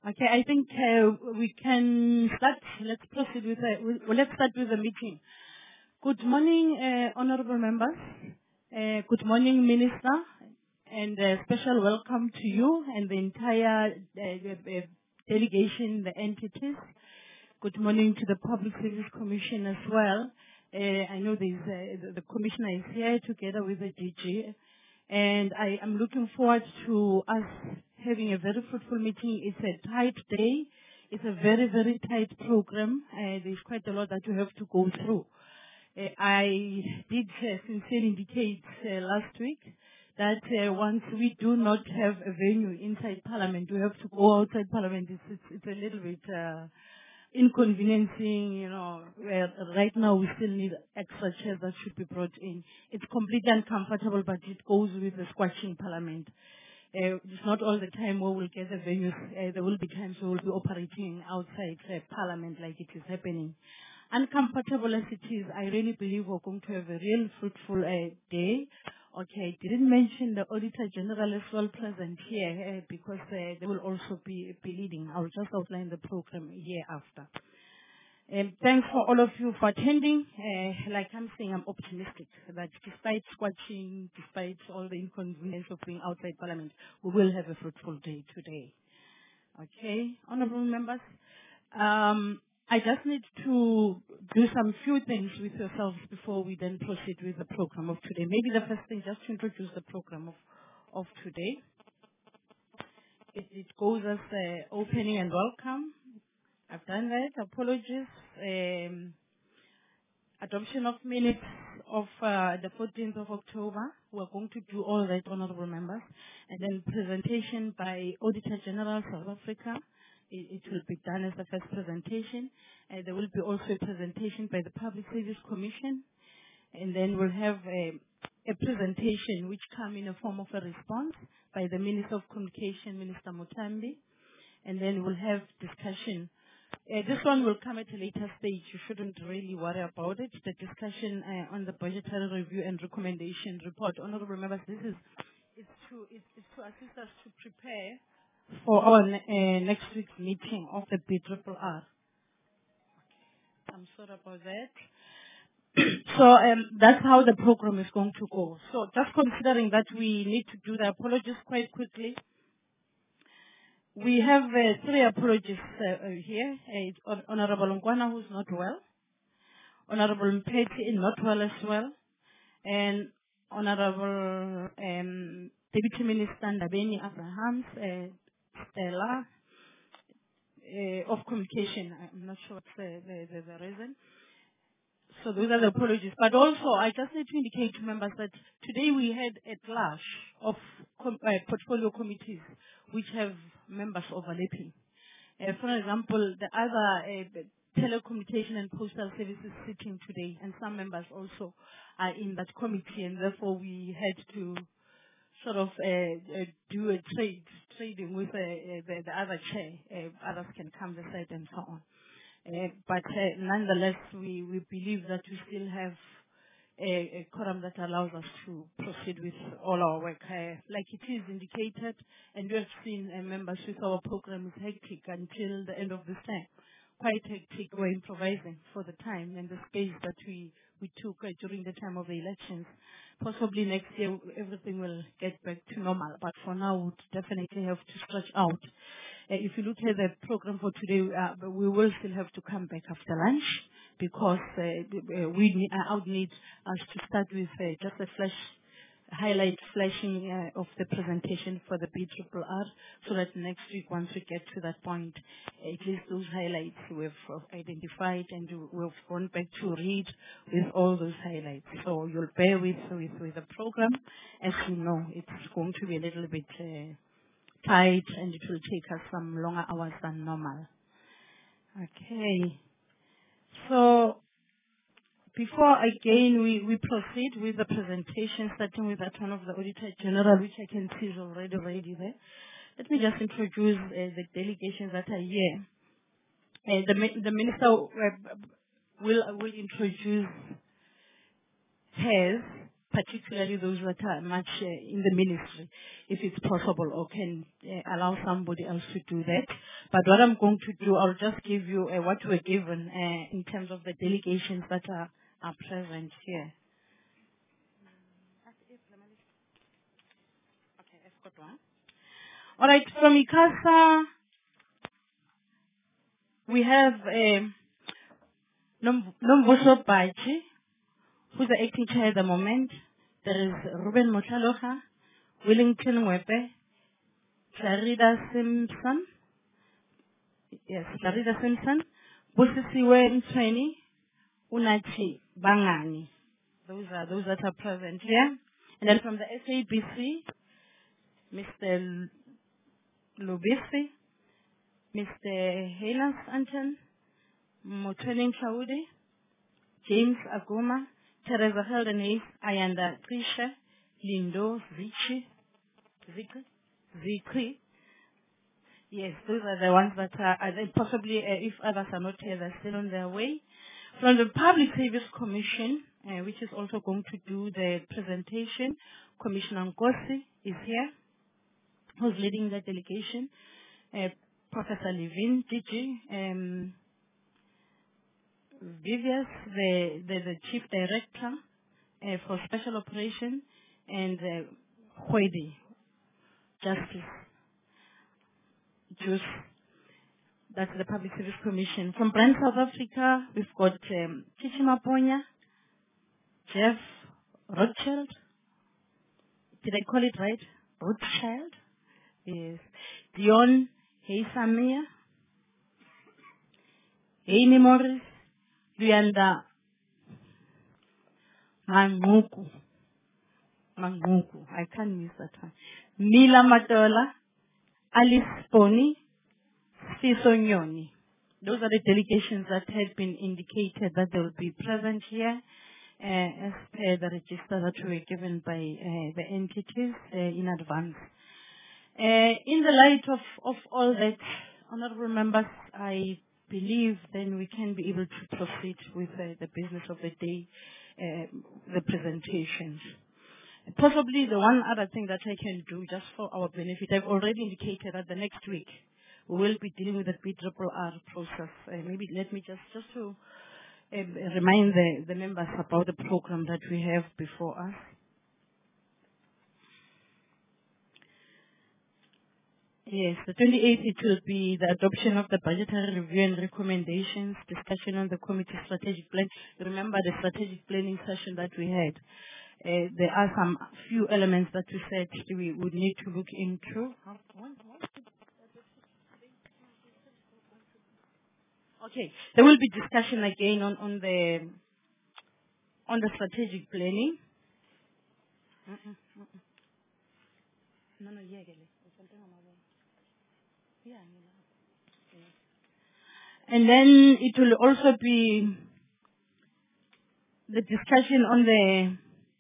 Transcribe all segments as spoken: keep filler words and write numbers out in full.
Okay, I think uh, we can start. Let's proceed with the, with- well, let's start with the meeting. Good morning, uh, honorable members. Uh, good morning, Minister, and a special welcome to you and the entire uh, uh, delegation, the entities. Good morning to the Public Service Commission as well. Uh, I know there's, uh, the, the Commissioner is here together with the D G, and I am looking forward to us having a very fruitful meeting. It's a tight day. It's a very, very tight program. Uh, there's quite a lot that we have to go through. Uh, I did uh, sincerely indicate uh, last week that uh, once we do not have a venue inside Parliament, we have to go outside Parliament. It's, it's, it's a little bit uh, inconveniencing, you know, where right now we still need extra chairs that should be brought in. It's completely uncomfortable, but it goes with the squashing Parliament. Uh, it's not all the time where we'll get the venues. Uh, there will be times we will be operating outside uh, Parliament like it is happening. Uncomfortable as it is, I really believe we're going to have a real fruitful uh, day. Okay, didn't mention the Auditor General as well present here uh, because uh, they will also be, be leading. I'll just outline the program hereafter. Um, thanks for all of you for attending. Uh, like I'm saying, I'm optimistic that despite squatching, despite all the inconvenience of being outside Parliament, we will have a fruitful day today. Okay, honorable members, um, I just need to do some few things with yourselves before we then proceed with the program of today. Maybe the first thing, just to introduce the program of, of today. It, it goes as uh, opening and welcome. I've done that. Apologies. Um, adoption of minutes of uh, the fourteenth of October. We're going to do all that, honorable members. And then presentation by Auditor General South Africa. It, it will be done as the first presentation. Uh, there will be also a presentation by the Public Service Commission. And then we'll have a, a presentation which come in a form of a response by the Minister of Communication, Minister Mutambi. And then we'll have discussion. Uh, this one will come at a later stage. You shouldn't really worry about it. The discussion uh, on the budgetary review and recommendation report. Honorable members, this is it's to it's, it's to assist us to prepare for our uh, next week's meeting of the B R R R. I'm sorry about that. So um, that's how the program is going to go. So just considering that we need to do the apologies quite quickly. We have uh, three apologies uh, uh, here. Uh, it's Hon- Honorable Nkwana, who's not well. Honorable Mpeti, not well as well. And Honorable um, Deputy Minister Ndabeni Abrahams, uh, Stella, uh, of Communication. I'm not sure what's the, the, the, the reason. So those are the apologies. But also, I just need to indicate to members that today we had a clash of com- uh, portfolio committees which have members overlapping. Uh, for example, the other uh, telecommunication and postal services sitting today, and some members also are in that committee, and therefore we had to sort of uh, uh, do a trade, trading with uh, uh, the, the other chair. Uh, others can come this side and so on. Uh, but uh, nonetheless, we, we believe that we still have a, a quorum that allows us to proceed with all our work. Uh, like it is indicated, and we have seen uh, members with our program is hectic until the end of this time. Quite hectic. We're improvising for the time and the space that we, we took uh, during the time of the elections. Possibly next year everything will get back to normal, but for now we would definitely have to stretch out. Uh, if you look at the program for today, uh, we will still have to come back after lunch because uh, uh, we need, I would need us to start with uh, just a flash highlight flashing uh, of the presentation for the B R R R so that next week once we get to that point, at least those highlights we've uh, identified and we've gone back to read with all those highlights. So you'll bear with, with, with the program. As you know, it's going to be a little bit uh, tight and it will take us some longer hours than normal. Okay. So before again we, we proceed with the presentation, starting with that one of the Auditor General, which I can see is already ready there. Let me just introduce uh, the delegations that are here. Uh, the, mi- the Minister uh, will, will introduce hers, particularly those that are much uh, in the ministry, if it's possible, or can uh, allow somebody else to do that. But what I'm going to do, I'll just give you uh, what we're given uh, in terms of the delegations that are, are present here. Okay, I've got one. All right, from ICASA, we have uh, Nombuso Baji, who's the acting chair at the moment. There is Ruben Motlaloha, Wellington Wepe, Clarida Simpson, yes, Clarida Simpson, Busisiwe Mtweni, Unachi Bangani. Those are those that are present here. And then from the S A B C, Mister Lubisi, Mister Helas Anton, Motwening Chaudi, James Aguma, Teresa Heldenese, Ayanda Trisha, Lindo Zichi, Zikri, Zikri. Yes, those are the ones that are, are they possibly, uh, if others are not here, they're still on their way. From the Public Service Commission, uh, which is also going to do the presentation, Commissioner Nkosi is here, who's leading the delegation. Uh, Professor Levin, Gigi, um, Vivius, the, the, the Chief Director uh, for Special Operation, and uh, Hwedi, Justice, Juice. That's the Public Service Commission. From Brand South Africa, we've got um, Chichima Ponya, Jeff Rothschild. Did I call it right? Rothschild? Yes. Dion Heisamia, Amy Morris, Luyanda Manguku. Manguku. I can't miss that one. Mila Matola, Alice Pony, Sisonyoni. Those are the delegations that had been indicated that they will be present here uh, as per the register that were given by uh, the entities uh, in advance. Uh, in the light of, of all that, honorable members, I believe then we can be able to proceed with uh, the business of the day, uh, the presentations. Possibly the one other thing that I can do just for our benefit, I've already indicated that the next week we will be dealing with the B R R R process. Uh, maybe let me just, just to uh, remind the, the members about the program that we have before us. Yes, the twenty-eighth, it will be the adoption of the budgetary review and recommendations, discussion on the committee strategic plan. You remember the strategic planning session that we had. Uh, there are some few elements that we said we would need to look into. Okay, there will be discussion again on, on the on the strategic planning. Mm-mm, mm-mm. No, no, yeah, yeah. And then it will also be the discussion on the,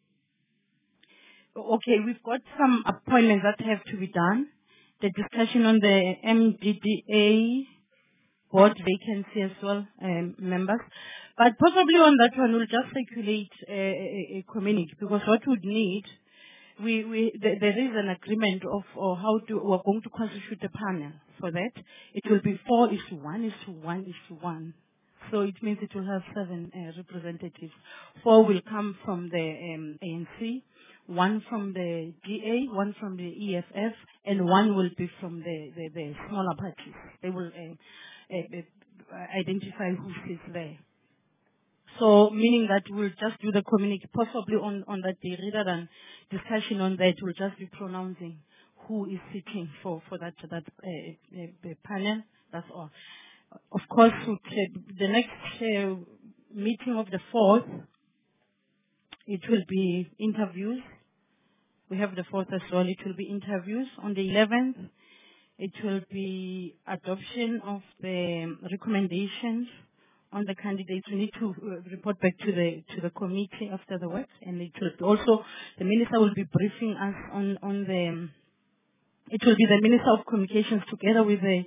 okay, we've got some appointments that have to be done. The discussion on the M D D A board vacancy as well, um, members. But possibly on that one, we'll just circulate a, a, a communique, because what we need, we, we, th there is an agreement of or how to, we're going to constitute a panel for that. It will be four is to one is to one is to one. So it means it will have seven uh, representatives. Four will come from the um, A N C, one from the G A, one from the E F F, and one will be from the, the, the smaller parties. They will uh, uh, uh, identify who sits there. So meaning that we'll just do the communique possibly on, on that day, rather than discussion on that, we'll just be pronouncing who is sitting for, for that, that uh, uh, panel. That's all. Of course, the next uh, meeting of the fourth, it will be interviews. We have the fourth as well. It will be interviews. On the eleventh, it will be adoption of the recommendations on the candidates. We need to uh, report back to the to the committee after the work, and it will be also the minister will be briefing us on on the. It will be the Minister of Communications together with the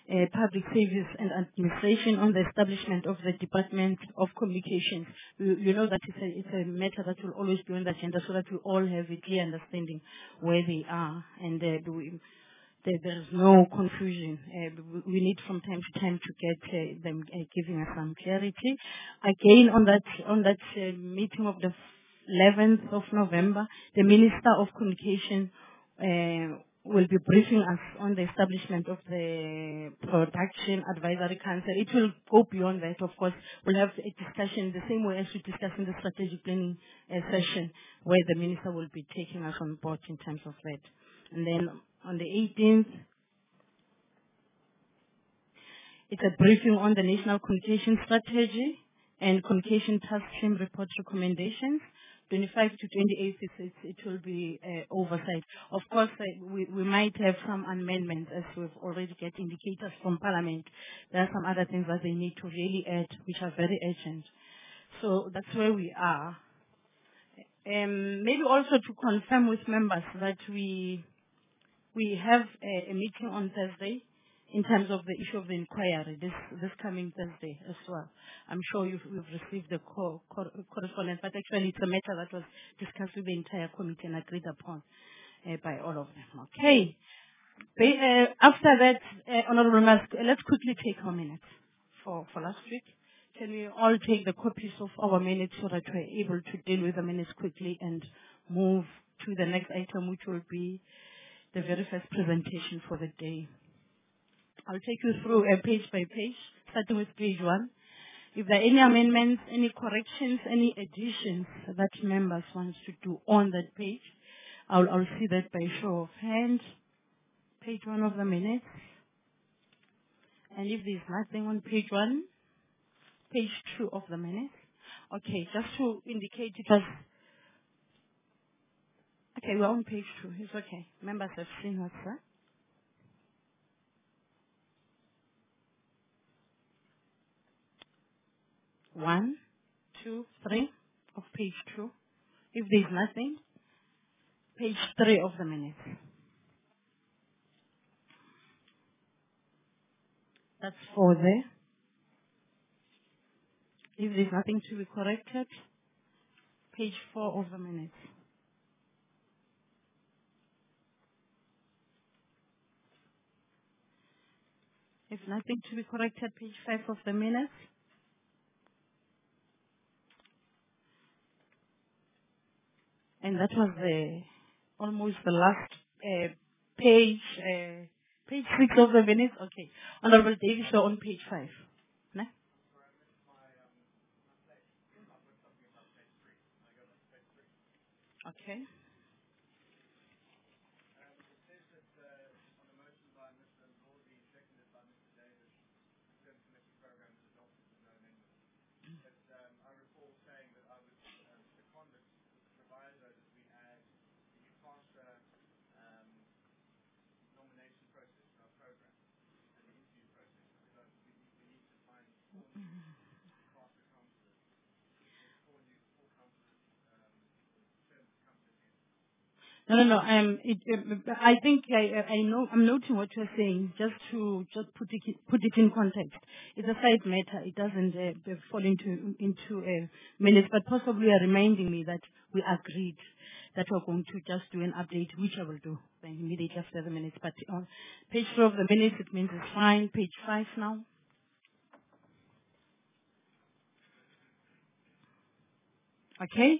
uh, Public Service and Administration on the establishment of the Department of Communications. You, you know that it's a, it's a matter that will always be on the agenda so that we all have a clear understanding where they are and uh, we, there, there's no confusion. Uh, we we need from time to time to get uh, them uh, giving us some clarity. Again, on that on that uh, meeting of the eleventh of November, the Minister of Communication uh, will be briefing us on the establishment of the Production Advisory Council. It will go beyond that, of course. We'll have a discussion the same way as we discussed in the strategic planning uh, session, where the Minister will be taking us on board in terms of that. And then on the eighteenth, it's a briefing on the National Communication Strategy and Communication Task Team Report recommendations. twenty-five to twenty-eight, it, it, it will be uh, oversight. Of course, uh, we, we might have some amendments, as we've already get indicators from Parliament. There are some other things that they need to really add, which are very urgent. So that's where we are. Um, maybe also to confirm with members that we we have a, a meeting on Thursday in terms of the issue of the inquiry, this this coming Thursday as well. I'm sure you've, you've received the co co correspondence, but actually it's a matter that was discussed with the entire committee and agreed upon uh, by all of them. Okay. Ba uh, after that, uh, Honorable Members, let's quickly take our minutes for, for last week. Can we all take the copies of our minutes so that we're able to deal with the minutes quickly and move to the next item, which will be the very first presentation for the day. I'll take you through uh, page by page, starting with page one. If there are any amendments, any corrections, any additions that members want to do on that page, I'll, I'll see that by show of hands. Page one of the minutes. And if there's nothing on page one, page two of the minutes. Okay, just to indicate it was... Okay, we're on page two. It's okay. Members have seen us, sir. One, two, three of page two. If there's nothing, page three of the minutes. That's four there. If there's nothing to be corrected, page four of the minutes. If nothing to be corrected, page five of the minutes. And that was the almost the last uh, page, uh, page six of the minutes. Okay. Honorable Davis, you're on page five. No? Okay. No, no, no. Um, it, uh, I think I, I know. I'm noting what you're saying. Just to just put it put it in context. It's a side matter. It doesn't uh, fall into into uh, minutes, but possibly are reminding me that we agreed that we're going to just do an update, which I will do then immediately after the minutes. But on page four of the minutes, it means it's fine. Page five now. Okay.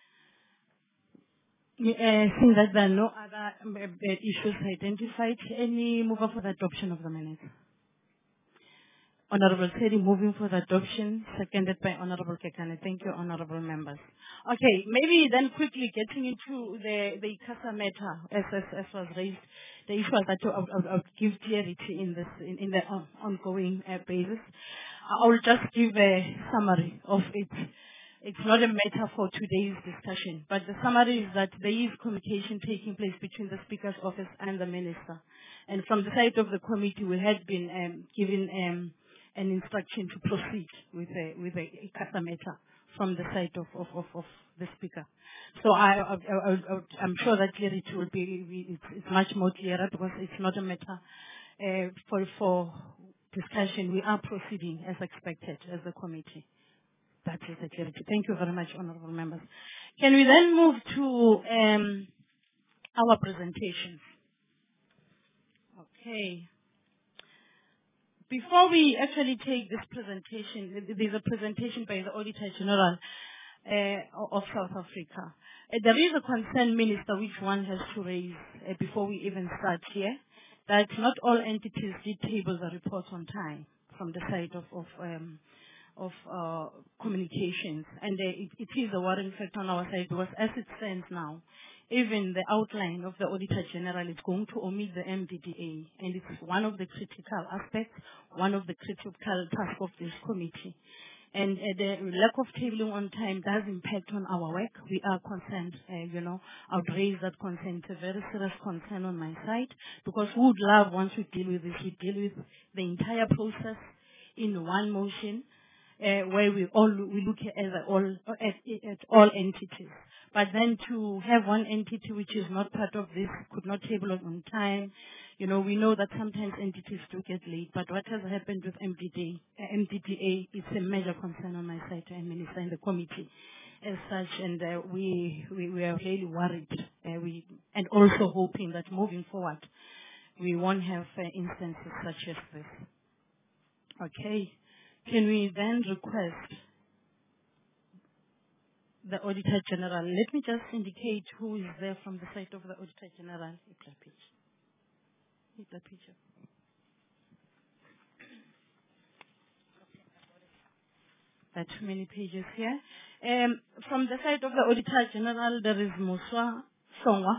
Uh, seeing that there are no other um, uh, issues identified, any mover for the adoption of the minutes? Honorable Teddy moving for the adoption, seconded by Honorable Kekane. Thank you, Honorable Members. Okay, maybe then quickly getting into the, the ICASA matter, as, as, as was raised, the issue was that I would, I would, I would give clarity in, this, in, in the on, ongoing uh, basis. I will just give a summary of it. It's not a matter for today's discussion, but the summary is that there is communication taking place between the Speaker's office and the Minister. And from the side of the committee, we had been um, given um, an instruction to proceed with a, with a ICASA matter from the side of, of, of, of the Speaker. So I, I, I, I, I'm sure that clarity will be, it's, it's much more clearer because it's not a matter uh, for, for discussion, we are proceeding as expected as a committee. That is the clarity. Thank you very much, honorable members. Can we then move to um, our presentations? Okay. Before we actually take this presentation, there's a presentation by the Auditor General uh, of South Africa. Uh, there is a concern, Minister, which one has to raise uh, before we even start here, that not all entities did table the reports on time from the side of, of um, of uh, communications, and uh, it, it is a worrying fact on our side because as it stands now, even the outline of the Auditor General is going to omit the M D D A, and it's one of the critical aspects, one of the critical tasks of this committee. And uh, the lack of tabling on time does impact on our work. We are concerned, uh, you know, I would raise that concern. It's a very serious concern on my side because we would love, once we deal with this, we deal with the entire process in one motion, Uh, where we all we look at as a all at, at all entities, but then to have one entity which is not part of this could not table it on time. You know, we know that sometimes entities do get late, but what has happened with M D D A, uh, M D D A is a major concern on my side, and Minister, in the committee as such, and uh, we, we we are really worried. Uh, we and also hoping that moving forward, we won't have uh, instances such as this. Okay. Can we then request the Auditor General? Let me just indicate who is there from the side of the Auditor General. There are too many pages here. Um, from the side of the Auditor General, there is Musa Songwa.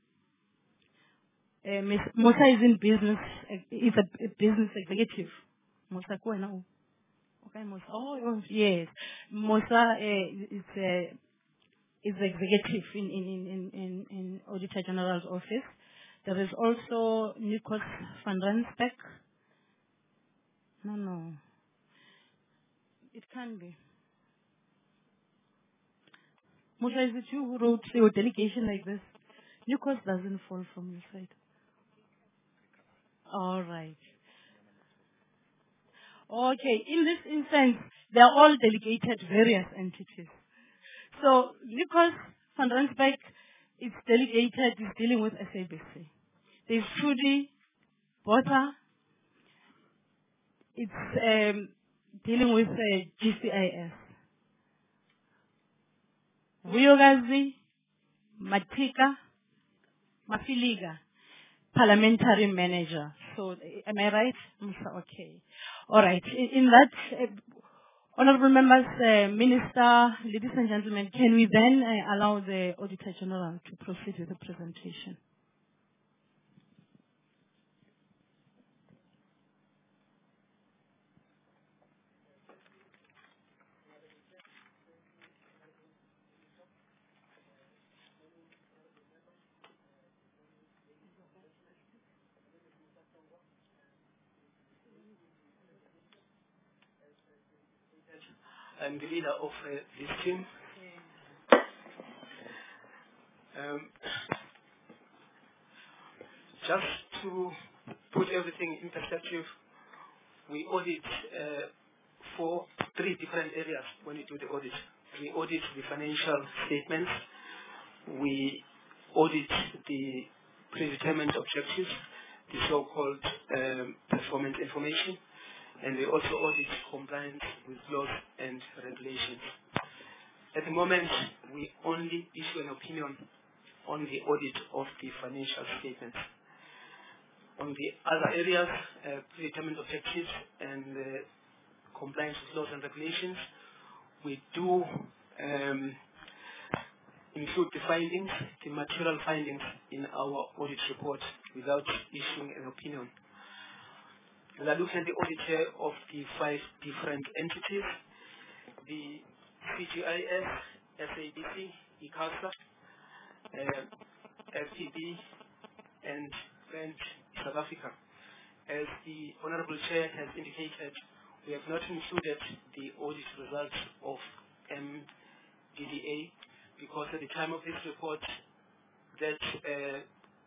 Uh, Miz Musa is in business, uh, is a, a business executive. Musa Kwena. Okay, Musa. Oh, oh, yes. Musa uh, is uh, is the executive in in in in in in Auditor General's office. There is also Nikos van Rensbeck. No, no. It can be. Musa, is it you who wrote your delegation like this? Nikos doesn't fall from your side. All right. Okay. In this instance, they are all delegated various entities. So Nikos van Rensbeck is delegated, is dealing with S A B C. There's Trudy Botha, it's um, dealing with uh, G C I S. Vuyogazi, Matika, Mafiliga, parliamentary manager. So, am I right? Okay. All right. In, in that, uh, honorable members, uh, Minister, ladies and gentlemen, can we then uh, allow the Auditor General to proceed with the presentation? I'm the leader of uh, this team. Um, just to put everything in perspective, we audit uh, for three different areas when we do the audit. We audit the financial statements, we audit the predetermined objectives, the so-called um, performance information, and we also audit compliance with laws and regulations. At the moment, we only issue an opinion on the audit of the financial statements. On the other areas, uh, predetermined objectives and uh, compliance with laws and regulations, we do um, include the findings, the material findings in our audit report without issuing an opinion. We are looking at the audit of the five different entities, the C G I S, S A B C, ICASA, uh, F T B, and French South Africa. As the Honorable Chair has indicated, we have not included the audit results of M D D A because at the time of this report, that uh,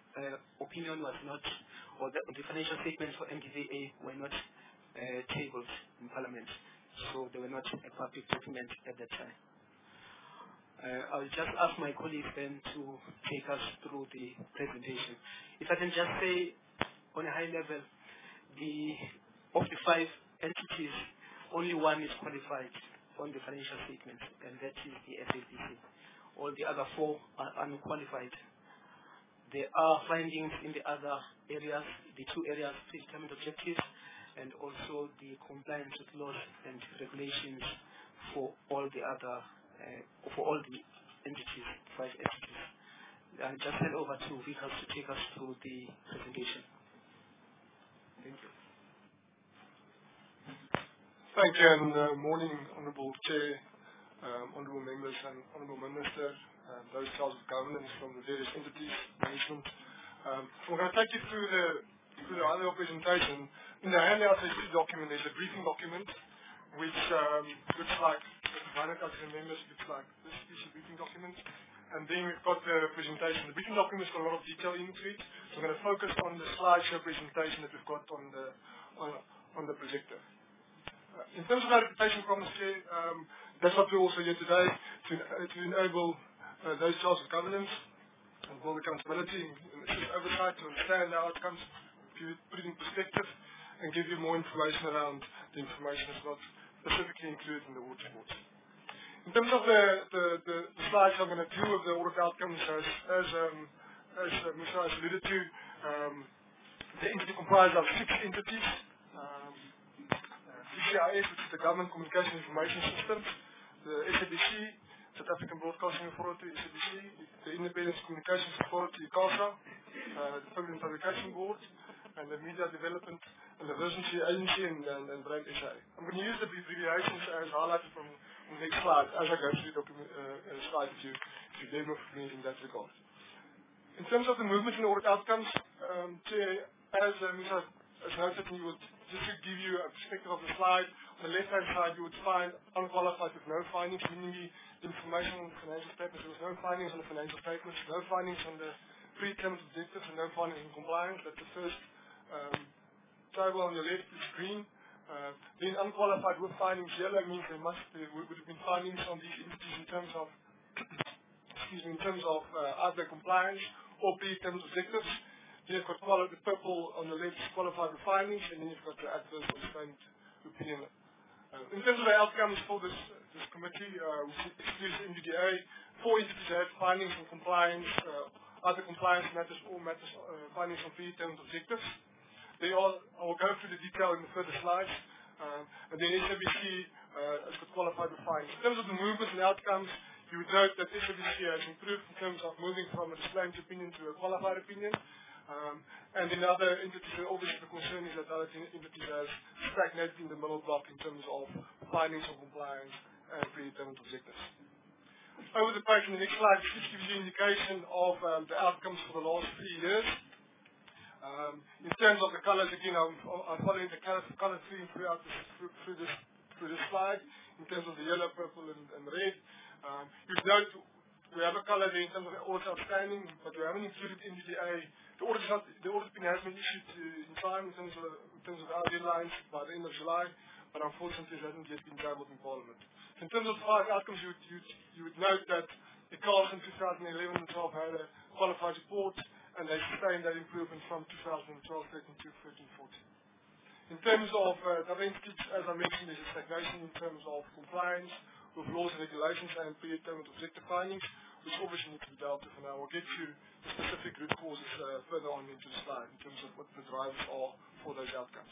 uh, opinion was not, or the, the financial statements for M D V A were not uh, tabled in Parliament, so they were not a public document at that time. Uh, I'll just ask my colleagues then to take us through the presentation. If I can just say, on a high level, the of the five entities, only one is qualified on the financial statements, and that is the S A B C. All the other four are unqualified. There are findings in the other areas, the two areas, predetermined objectives, and also the compliance with laws and regulations for all the other, uh, for all the entities, five entities. I'll just hand over to Vikas to take us through the presentation. Thank you. Thank you, and uh, morning, Honourable Chair, um, Honourable Members and Honourable Minister, um, those charged with governance from the various entities, management. Um, so I'm going to take you through the through the high-level presentation. In the handout, there's a document, there's a briefing document, which um, looks like, if the members, looks like this piece of briefing document. And then we've got the presentation. The briefing document's got a lot of detail into it, so I'm going to focus on the slideshow presentation that we've got on the on, on the projector. Uh, in terms of our reputation promise, um, that's what we're also here today, to, uh, to enable uh, those charged with governance and build accountability and assist oversight to understand the outcomes, give it, put it in perspective, and give you more information around the information that's not specifically included in the audit reports. In terms of the, the, the, the slides I'm going to do with the audit outcomes, as, as, um, as uh, Musa has alluded to, um, the entity comprises of six entities. Um, C C I S, which is the Government Communication Information Systems, the S A B C, South African Broadcasting Authority, S A B C, the Independent Communications Authority, CASA, uh, the Public Publication Board, and the Media Development and Diversity Agency, and, and, and Brand S A. I'm going to use the abbreviations as highlighted from the next slide as I go through the document, uh, uh, slide to, to demo for me in that regard. In terms of the movement and audit outcomes, um, Chair, as uh, Musa has noted, you would just to give you a perspective of the slide, on the left-hand side you would find unqualified with no findings, meaning the information on the financial statements. There was no findings on the financial statements, no findings on the predetermined objectives, and no findings in compliance. That's the first um, table on your left is green. Uh, then unqualified with findings, yellow means there must there would have been findings on these entities in terms of excuse me, in terms of uh, either compliance or predetermined objectives. Then you've got the purple on the left is qualified with findings, and then you've got the adverse or sustained opinion. Uh, in terms of the outcomes for this this committee, uh, which excludes M D D A, four entities had findings on compliance, uh, either compliance matters or matters uh, findings on predetermined objectives. They all, I will go through the detail in the further slides. Um, and then S A B C uh, has got qualified with findings. In terms of the movements and outcomes, you would note that S A B C has improved in terms of moving from a disclaimed opinion to a qualified opinion. Um, and in other entities, obviously the concern is that other entities have stagnated in the middle block in terms of findings on compliance and predetermined objectives. Over the page in the next slide, this gives you an indication of um, the outcomes for the last three years. Um, in terms of the colors, again, I'm, I'm following the color, color theme throughout this, through, through, this, through this slide, in terms of the yellow, purple, and, and red. Um, you've noted we have a color there in terms of the audit outstanding, but we haven't included M D D A. The audit, the audit opinion has been issued to, in time in terms, of, in terms of our deadlines by the end of July, but unfortunately it hasn't yet been tabled in Parliament. So in terms of the five outcomes, you would, you, you would note that the CARS in two thousand eleven and twelve had a qualified report, and they sustained that improvement from two thousand twelve thirteen to thirteen fourteen. In terms of uh, the entities, as I mentioned, there's a stagnation in terms of compliance with laws and regulations and predetermined objective findings, which obviously need to be dealt with, and I will get you the specific root causes uh, further on into the slide in terms of what the drivers are for those outcomes.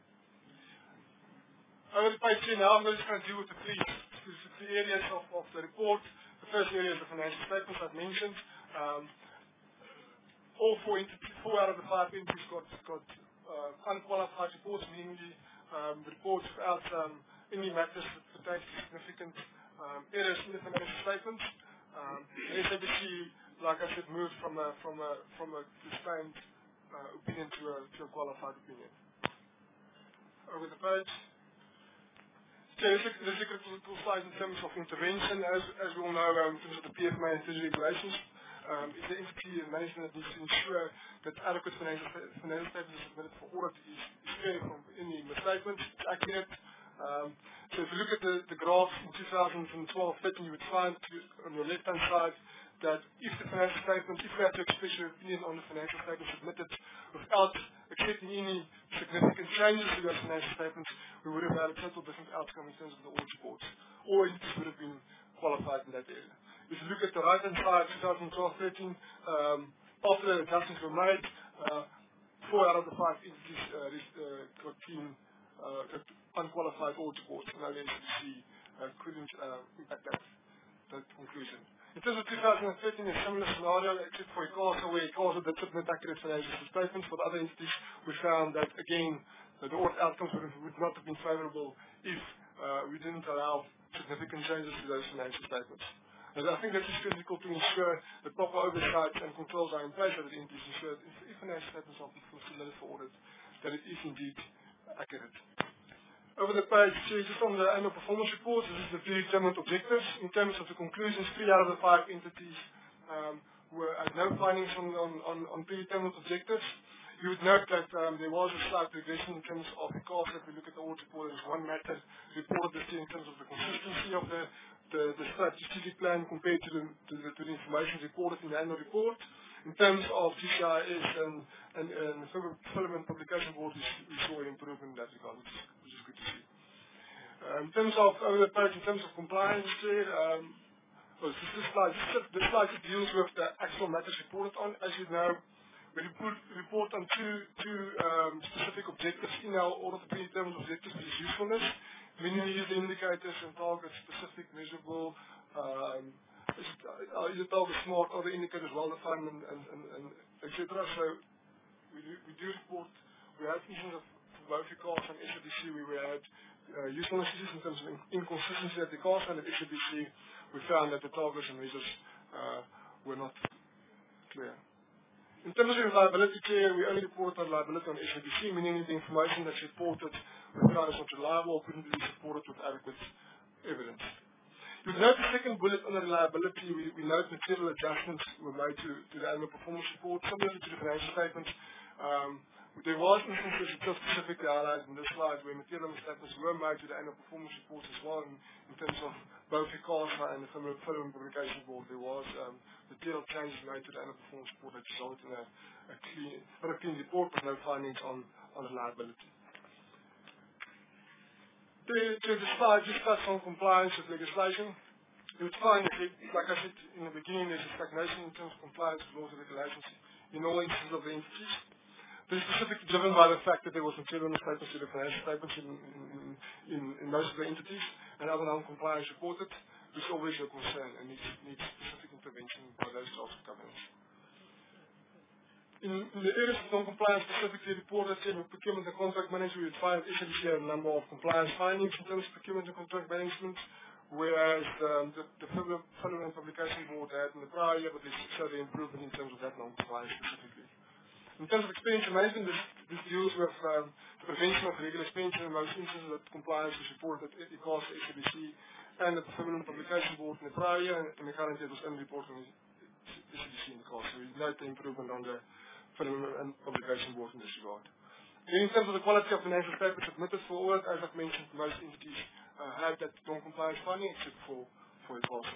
Over the page three now, I'm just going to deal with the three, the three areas of, of the report. The first area is the financial statements I've mentioned. Um, all four entities, four out of the five entities got, got uh, unqualified reports, meaning the um, reports without um, any matters that pertain to significant um, errors in the financial statements. Um, the S A B C, like I said, moved from a from a from a disclaimed uh, opinion to a to a qualified opinion. Over the page. So this is, this is a critical slide in terms of intervention, as as we all know, um, in terms of the P F M A and Treasury regulations. um, is the entity and management that needs to ensure that adequate financial, financial statements are submitted for audit is, is free from any misstatements, it's accurate. Um, so if you look at the, the graphs in two thousand twelve thirteen, you would find to, on your left-hand side that if the financial statement, if we had to express your opinion on the financial statement submitted without accepting any significant changes to those financial statements, we would have had a total different outcome in terms of the audit reports. All entities would have been qualified in that area. If you look at the right-hand side, twenty twelve thirteen, um, after the adjustments were made, uh, four out of the five entities uh, uh, got clean, uh, unqualified audit reports, and the N C C uh, couldn't uh, impact that, that conclusion. In terms of two thousand thirteen, a similar scenario, except for ICASA, where ICASA did submit accurate financial statements. For the other entities, we found that, again, uh, the audit outcomes would, have, would not have been favorable if uh, we didn't allow significant changes to those financial statements. And I think that is critical to ensure that proper oversight and controls are in place over the entities, ensure that if financial statements are submitted for audit, that it is indeed accurate. Over the page, just on the annual performance report, this is the predetermined objectives. In terms of the conclusions, three out of the five entities um, were had no findings on, on, on, on predetermined objectives. You would note that um, there was a slight regression in terms of the cost. If we look at the audit report, there's one matter reported this year in terms of the consistency of the, the, the strategic plan compared to the, to, the, to the information reported in the annual report. In terms of G C I S and, and, and Film and Publication Board, we, we saw an improvement in that regard, which is, which is good to see. Uh, in terms of, over the page, in terms of compliance there, um, well, this, this, slide, this, this slide deals with the actual matters reported on. As you know, we report, report on two, two um, specific objectives in our audit predetermined objectives, which is usefulness, meaning user indicators and targets, specific, measurable, um, is it, uh, is it target smart, other indicators well defined, and, and, and, and et cetera. So we do, we do report, we had instances of both ICASA and S A B C, we had uh, usefulness issues in terms of inconsistency at ICASA, and at S A B C we found that the targets and measures uh, were not clear. In terms of reliability clear, we only report on liability on S A B C, meaning the information that's reported we found is not reliable or couldn't be supported with adequate evidence. You note the second bullet on the reliability, we, we note material adjustments were made to, to the annual performance report, similar to the financial statements. Um, there was instances, it's just specifically highlighted in this slide, where material statements were made to the annual performance reports as well, in, in terms of both ICASA and the Film and Publication Board. There was um, material changes made to the annual performance report that resulted in a, a clean, not a clean report, but no findings on, on reliability. To, to the slide, just touch on compliance with legislation. You would find that, like I said in the beginning, there's a stagnation in terms of compliance with laws and regulations in all instances of the entities. This is specifically driven by the fact that there was material misstatements to the financial statements in, in, in, in most of the entities, and other non-compliance reported, which is always a concern and needs, needs specific intervention by those types of governance. In, in the areas of non-compliance specifically reported in procurement and contract management, we would find S A B C had a number of compliance findings in terms of procurement and contract management, whereas um, the, the Film and Publication Board had in the prior year, but this showed the improvement in terms of that non-compliance specifically. In terms of expenditure management, this, this deals with um, the prevention of illegal expenditure. In most instances that compliance was reported at ICASA, S A B C, and the Film and Publication Board in the prior year, and in the current year it was only reported on S A B C and ICASA. So we note the improvement on the Film and Publication Board in this regard. Then in terms of the quality of financial statements submitted for audit, as I've mentioned, most entities uh, have that non-compliance finding except for, for ICASA.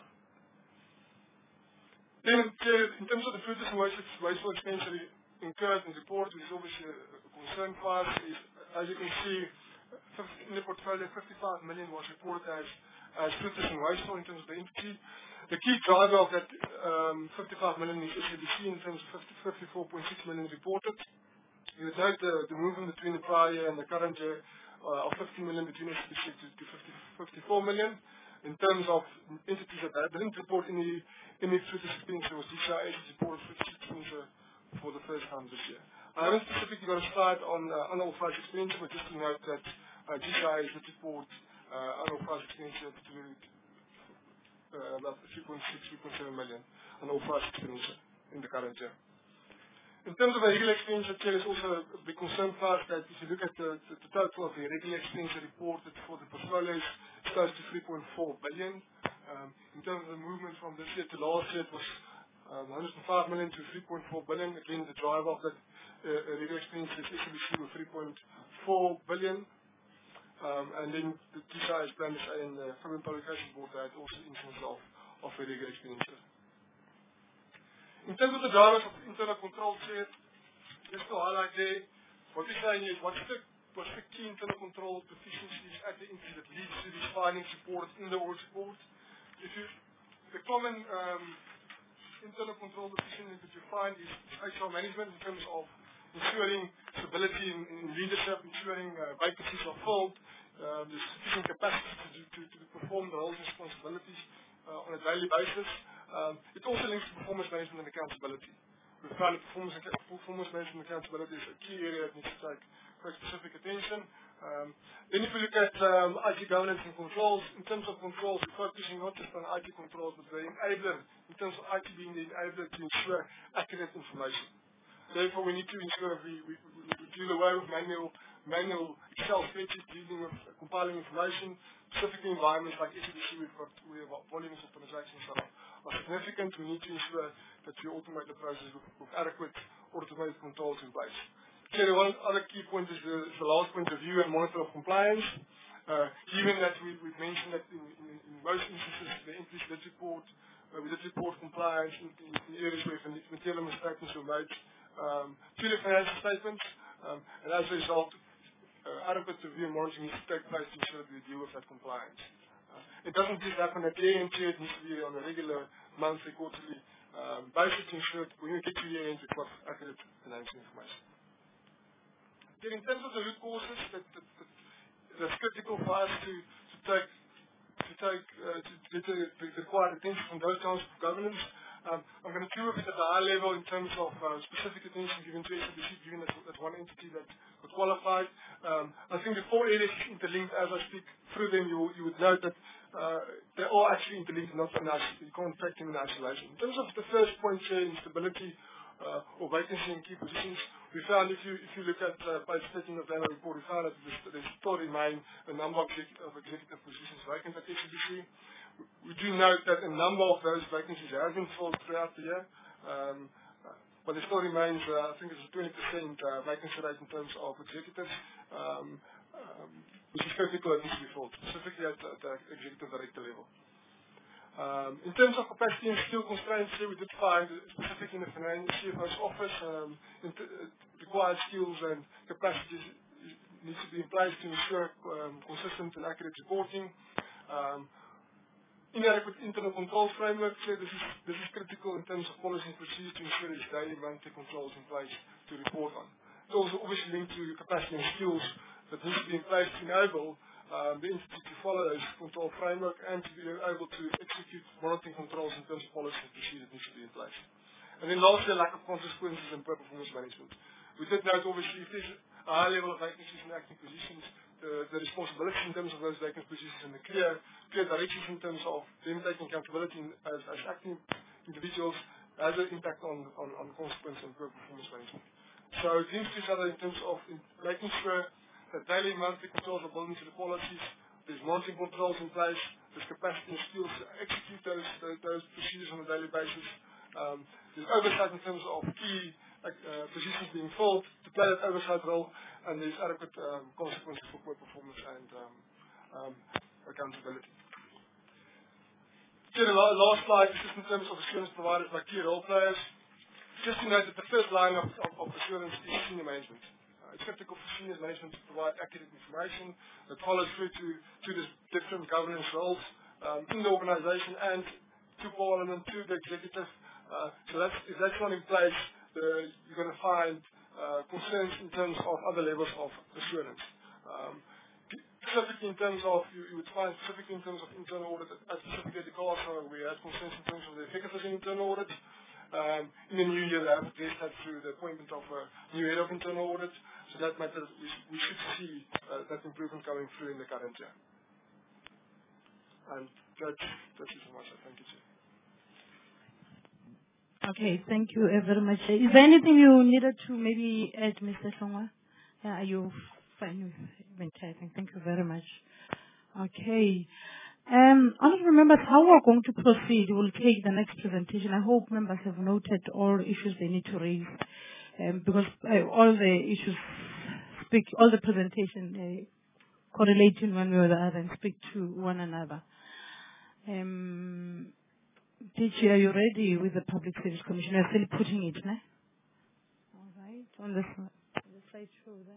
Then in terms of the fruitless and wasteful expenditure incurred and reported, which is obviously a concern for us, is, as you can see, in the portfolio, fifty-five million was reported as, as fruitless and wasteful in terms of the entity. The key driver of that um, fifty-five million is S A B C in terms of fifty-four point six million reported. You would note the, the movement between the prior year and the current year uh, of fifty million between S A B C to, to fifty, fifty-four million. In terms of entities that didn't report any, any fruitless expenditure, was G C I S reported fruitless expenditure for the first time this year. I haven't specifically got a slide on uh, unauthorized expenditure, but just to note that uh, G C I S did report uh, unauthorized expenditure between Uh, about three point six, three point seven million on authorized expenditure in the current year. In terms of irregular expenditure, there is also a big concern for us that if you look at the, the, the total of the irregular expenditure reported for the portfolios, it's close to three point four billion. Um, in terms of the movement from this year to last year, it was um, one hundred five million to three point four billion. Again, the driver of that uh, regular expenditure is S A B C with three point four billion. Um, and then the T S I is planned and the Government Publications Board that also instance of, of the regular expenditure. In terms of the drivers of internal control, Chair, just to highlight there, what we're saying is what's the, what's the key internal control deficiencies at the entity that leads to these findings reported in the audit report. If you, the common um, internal control deficiencies that you find is H R management in terms of ensuring stability in, in leadership, ensuring uh, vacancies are filled, uh, there's sufficient capacity to, to, to perform the roles and responsibilities uh, on a daily basis. Um, it also links to performance management and accountability. We found that performance, performance management and accountability is a key area that needs to take quite specific attention. Um, then if we look at um, I T governance and controls, in terms of controls, we're focusing not just on I T controls, but the enabler, in terms of I T being the enabler to ensure accurate information. Therefore, we need to ensure we, we, we, we deal away with manual, manual Excel spreadsheets dealing with compiling information. Specifically environments like S A B C, we've got we have volumes of transactions that are, are significant. We need to ensure that we automate the process with, with adequate automated controls in place. Okay, the one other key point is the, is the last point, review and monitor of compliance. Uh, given that we, we've mentioned that in, in, in most instances the entities did report, uh, we did report compliance in, in, in areas where material misstatements were made um, to the financial statements, um, and as a result, uh, adequate review and monitoring needs to take place to ensure that we deal with that compliance. Uh, it doesn't just happen at the year-end, it needs to be on a regular, monthly, quarterly um, basis to ensure that when we get to year-end, we've got accurate financial information. Then in terms of the root causes, that, that, that, that's critical for us to, to take to take uh, to get the, the required attention from those types of governance. Um, I'm going to do it at a high level in terms of uh, specific attention given to S A B C, given that that's one entity that got qualified. Um, I think the four areas is interlinked. As I speak through them, you, you would note that uh, they are actually interlinked, not in isolation. You can't take them in isolation. In terms of the first point here, instability uh, or vacancy in key positions, we found if you if you look at uh, page thirteen of the annual report, we found that there still remain a number of, exec of executive positions vacant at S A B C. We do note that a number of those vacancies have been filled throughout the year, um, but there still remains, uh, I think it's a twenty percent uh, vacancy rate in terms of executives, um, um, which is critical that needs to be filled, specifically at, at the executive director level. Um, in terms of capacity and skill constraints, we did find, specifically in the finance C F O's office, um, required skills and capacities needs to be in place to ensure um, consistent and accurate reporting. Um, Inadequate internal control framework, so this is, this is critical in terms of policy and procedure to ensure there's daily monthly controls in place to report on. It's also obviously linked to capacity and skills that needs to be in place to enable um, the entity to follow this control framework and to be able to execute monitoring controls in terms of policy and procedure that needs to be in place. And then lastly, lack of consequences and poor performance management. We did note obviously if there's a high level of vacancies in acting positions, The, the responsibility in terms of those vacant positions and the clear, clear directions in terms of them taking accountability in, as, as acting individuals has an impact on, on, on consequence and poor performance management. So it links to each other in terms of in making sure that daily and monthly controls are built into the policies, there's monitoring controls in place, there's capacity and skills to execute those, those, those procedures on a daily basis. Um, there's oversight in terms of key uh, positions being filled to play that oversight role, and there's adequate um, consequences for poor performance and um, um, accountability. Okay, the last slide is just in terms of assurance provided by key role players. Just to note that the first line of, of, of assurance is senior management. Uh, it's critical for senior management to provide accurate information that follows through to, to the different governance roles um, in the organization and to Parliament, to the executive. Uh, so that's, if that's not in place, the, you're going to find Uh, concerns in terms of other levels of assurance. Um, specifically in terms of, you, you would find specifically in terms of internal audit, as specifically at the CASA, we had concerns in terms of the effectiveness in internal audit. Um, in the new year, they have addressed that through the appointment of a new head of internal audit. So that matters, we, we should see uh, that improvement coming through in the current year. And that's, that's it from my side. Thank you, Chair. Okay, thank you uh, very much. Is there anything you needed to maybe add, Mister Shongwa? Yeah, are you fine with typing? Thank you very much. Okay. Um, honourable members, how we are going to proceed will take the next presentation. I hope members have noted all issues they need to raise, um, because uh, all the issues speak, all the presentation uh, correlate in one way or the other and speak to one another. Um, D G, are you ready with the Public Service Commission? You're still putting it, no? All right, on the, on the slide show there.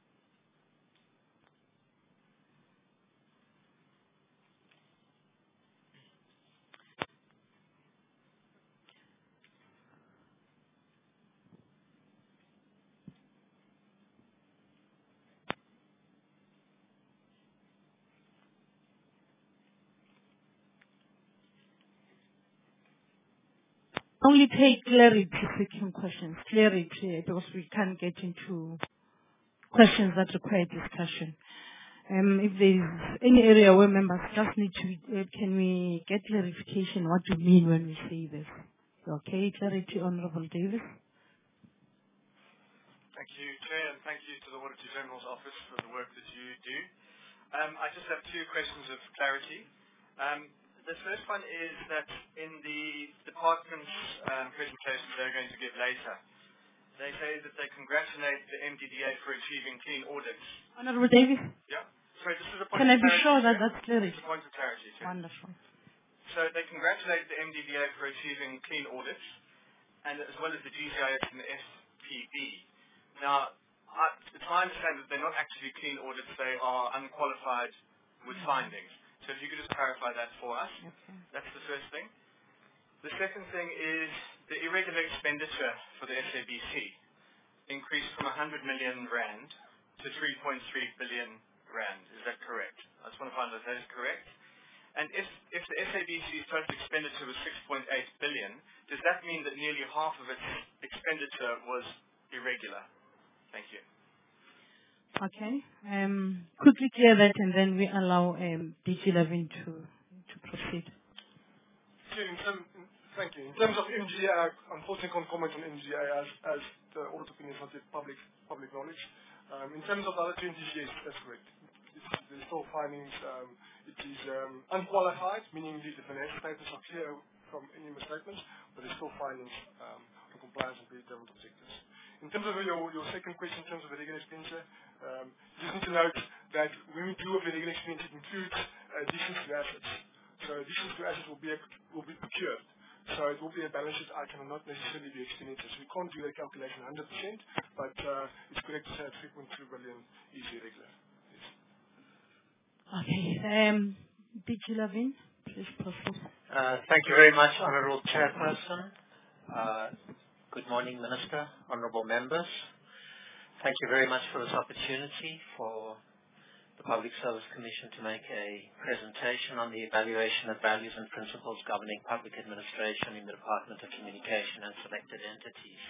Only take clarity seeking questions, clarity, because we can't get into questions that require discussion. Um, if there's any area where members just need to, uh, can we get clarification what do we mean when we say this? Okay, clarity, Honourable Davis. Thank you, Chair, and thank you to the Auditor General's Office for the work that you do. Um, I just have two questions of clarity. Um, the first one is that in the department's um, presentation they're going to give later, they say that they congratulate the M D D A for achieving clean audits. Honourable Davis. Yeah. Sorry, this is a point Can of I be clarity. sure that Chair. that's clarity? It's a point of clarity, Chair. Wonderful. So they congratulate the M D D A for achieving clean audits, and as well as the G C I S and the S P B. Now, I, it's my understanding that they're not actually clean audits, they are unqualified with findings. So if you could just clarify that for us. Okay. That's the first thing. The second thing is the irregular expenditure for the S A B C increased from one hundred million rand to three point three billion rand. Is that correct? I just want to find out if that is correct. And if, if the S A B C's total expenditure was six point eight billion, does that mean that nearly half of its expenditure was irregular? Thank you. Okay. Um, quickly clear that and then we allow um, D G Levin to, to proceed. So in term, in, thank you. In terms of M G A, I unfortunately can't comment on M G A as, as the audit opinion is not yet public, public knowledge. Um, in terms of the other two entities, yes, that's correct. It's, there's still findings. Um, it is um, unqualified, meaning the financial statements are clear from any misstatements, but there's still findings um, on compliance and predetermined objectives. In terms of your, your second question, in terms of irregular expenditure, um, you just need to note that when we do a irregular expenditure, it includes additions to assets. So additions to assets will be, will be procured. So it will be a balance sheet item and not necessarily be expenditure. So we can't do that calculation one hundred percent, but uh, it's correct to say that three point two billion is irregular. Yes. Okay. Um, D G Levin, please proceed. Uh, thank you very much, Honourable Chairperson. Uh, good morning, Minister, Honourable members. Thank you very much for this opportunity for the Public Service Commission to make a presentation on the evaluation of values and principles governing public administration in the Department of Communication and selected entities.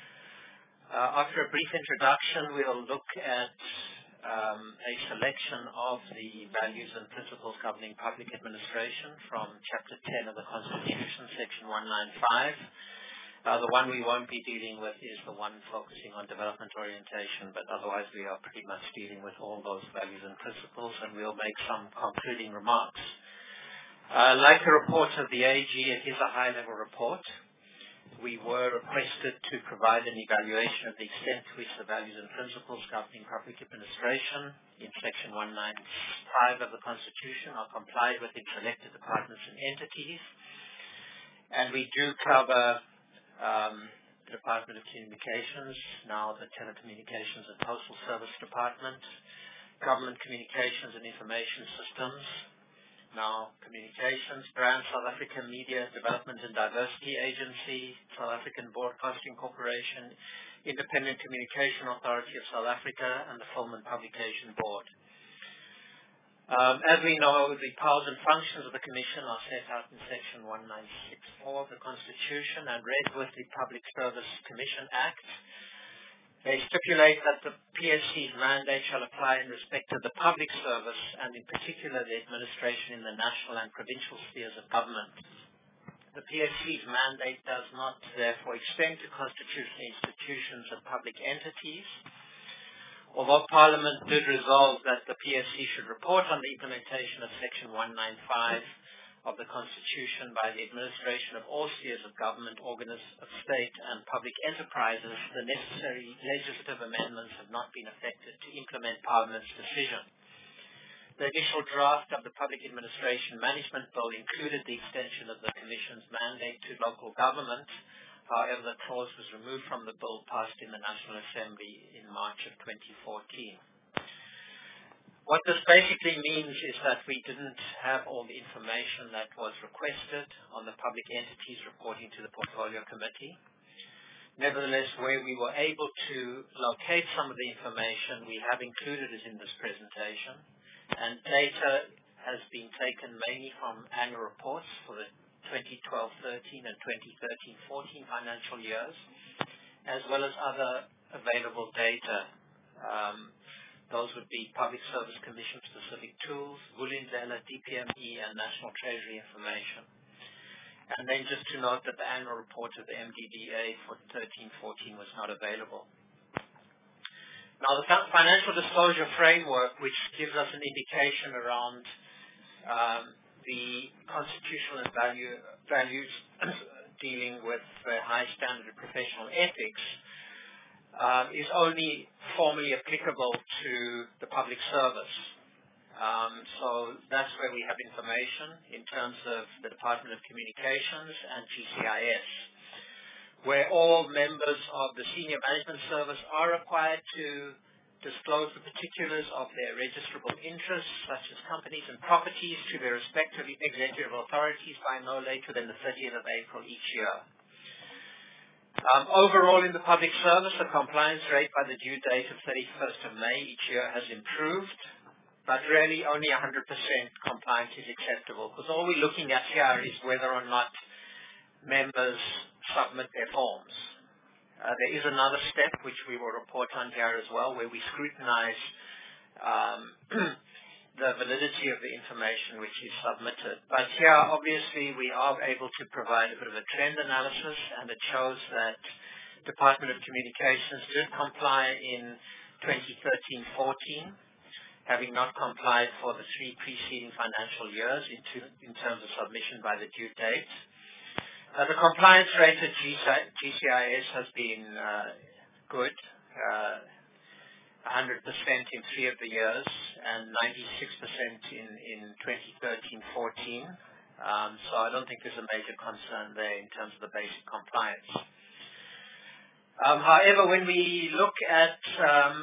Uh, after a brief introduction, we'll look at um, a selection of the values and principles governing public administration from Chapter ten of the Constitution, Section one ninety-five. Uh, the one we won't be dealing with is the one focusing on development orientation, but otherwise we are pretty much dealing with all those values and principles, and we'll make some concluding remarks. Uh, like the report of the A G, it is a high-level report. We were requested to provide an evaluation of the extent to which the values and principles governing public administration in Section one ninety-five of the Constitution are complied with in selected departments and entities. And we do cover Um, the Department of Communications, now the Telecommunications and Postal Service Department, Government Communications and Information Systems, now Communications, Brand South African Media Development and Diversity Agency, South African Broadcasting Corporation, Independent Communication Authority of South Africa, and the Film and Publication Board. Um, as we know, the powers and functions of the Commission are set out in Section one ninety-six point four of the Constitution and read with the Public Service Commission Act. They stipulate that the P S C's mandate shall apply in respect of the public service and in particular the administration in the national and provincial spheres of government. The P S C's mandate does not therefore extend to constitutional institutions and public entities. Although Parliament did resolve that the P S C should report on the implementation of Section one ninety-five of the Constitution by the administration of all spheres of government, organs of state and public enterprises, the necessary legislative amendments have not been effected to implement Parliament's decision. The initial draft of the Public Administration Management Bill included the extension of the Commission's mandate to local government. However, the clause was removed from the bill passed in the National Assembly in March of twenty fourteen. What this basically means is that we didn't have all the information that was requested on the public entities reporting to the Portfolio Committee. Nevertheless, where we were able to locate some of the information, we have included it in this presentation. And data has been taken mainly from annual reports for the twenty twelve thirteen and twenty thirteen fourteen financial years, as well as other available data. Um, Those would be Public Service Commission specific tools, Vulindlela, D P M E, and National Treasury information. And then just to note that the annual report of the M D D A for thirteen fourteen was not available. Now, the financial disclosure framework, which gives us an indication around um, the constitutional and value, values dealing with the high standard of professional ethics, Um, is only formally applicable to the public service. Um, so that's where we have information in terms of the Department of Communications and G C I S, where all members of the senior management service are required to disclose the particulars of their registrable interests, such as companies and properties, to their respective executive authorities by no later than the thirtieth of April each year. Um, overall, in the public service, the compliance rate by the due date of thirty-first of May each year has improved, but really only one hundred percent compliance is acceptable, because all we're looking at here is whether or not members submit their forms. Uh, there is another step which we will report on here as well, where we scrutinize um, the validity of the information which is submitted. But here, obviously, we are able to provide a bit of a trend analysis, and it shows that Department of Communications did comply in twenty thirteen fourteen, having not complied for the three preceding financial years in, to, in terms of submission by the due date. Uh, the compliance rate at G C I S has been uh, good. Uh, one hundred percent in three of the years and ninety-six percent in, in twenty thirteen fourteen. Um, so I don't think there's a major concern there in terms of the basic compliance. Um, however, when we look at um,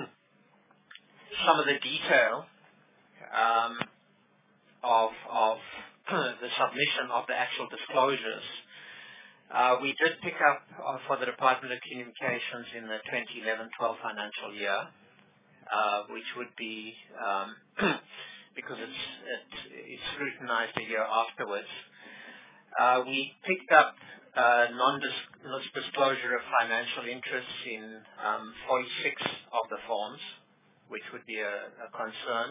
some of the detail um, of, of the submission of the actual disclosures, Uh, we did pick up uh, for the Department of Communications in the twenty eleven twelve financial year, uh, which would be, um, because it's, it, it's scrutinized a year afterwards, uh, we picked up uh, non-disclosure of financial interests in um, forty-six of the forms, which would be a, a concern.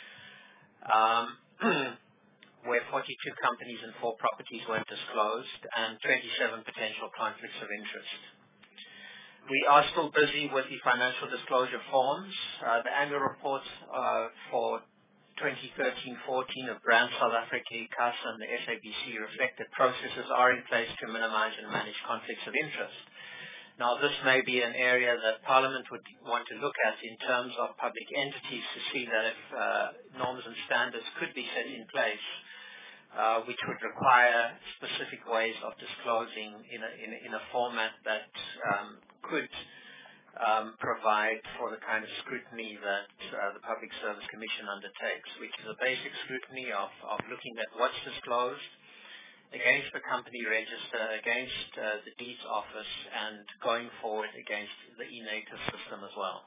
Um, where forty-two companies and four properties weren't disclosed, and twenty-seven potential conflicts of interest. We are still busy with the financial disclosure forms. Uh, the annual reports uh, for twenty thirteen fourteen of Brand South Africa, I C A S, and the S A B C reflect that processes are in place to minimize and manage conflicts of interest. Now, this may be an area that Parliament would want to look at in terms of public entities to see that if uh, norms and standards could be set in place, Uh, which would require specific ways of disclosing in a, in a, in a format that um, could um, provide for the kind of scrutiny that uh, the Public Service Commission undertakes, which is a basic scrutiny of, of looking at what's disclosed against the company register, against uh, the deeds office, and going forward against the e-native system as well.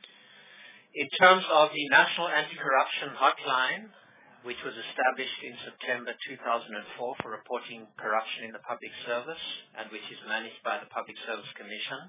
In terms of the National Anti-Corruption Hotline, which was established in September two thousand four for reporting corruption in the public service, and which is managed by the Public Service Commission.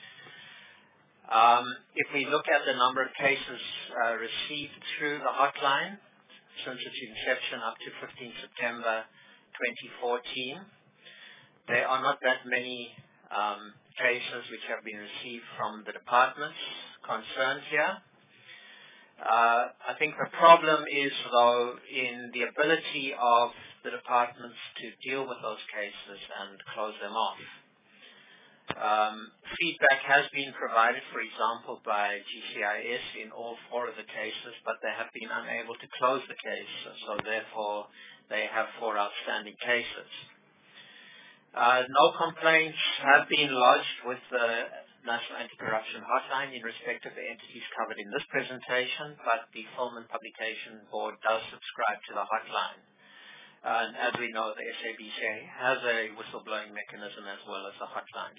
Um, if we look at the number of cases uh, received through the hotline since its inception up to fifteenth September twenty fourteen, there are not that many um, cases which have been received from the departments. concerns here. Uh, I think the problem is, though, in the ability of the departments to deal with those cases and close them off. Um, feedback has been provided, for example, by G C I S in all four of the cases, but they have been unable to close the case, so therefore they have four outstanding cases. Uh, no complaints have been lodged with the National Anti-Corruption Hotline in respect of the entities covered in this presentation, but the Film and Publication Board does subscribe to the hotline. Uh, and as we know, the S A B C has a whistleblowing mechanism as well as a hotline.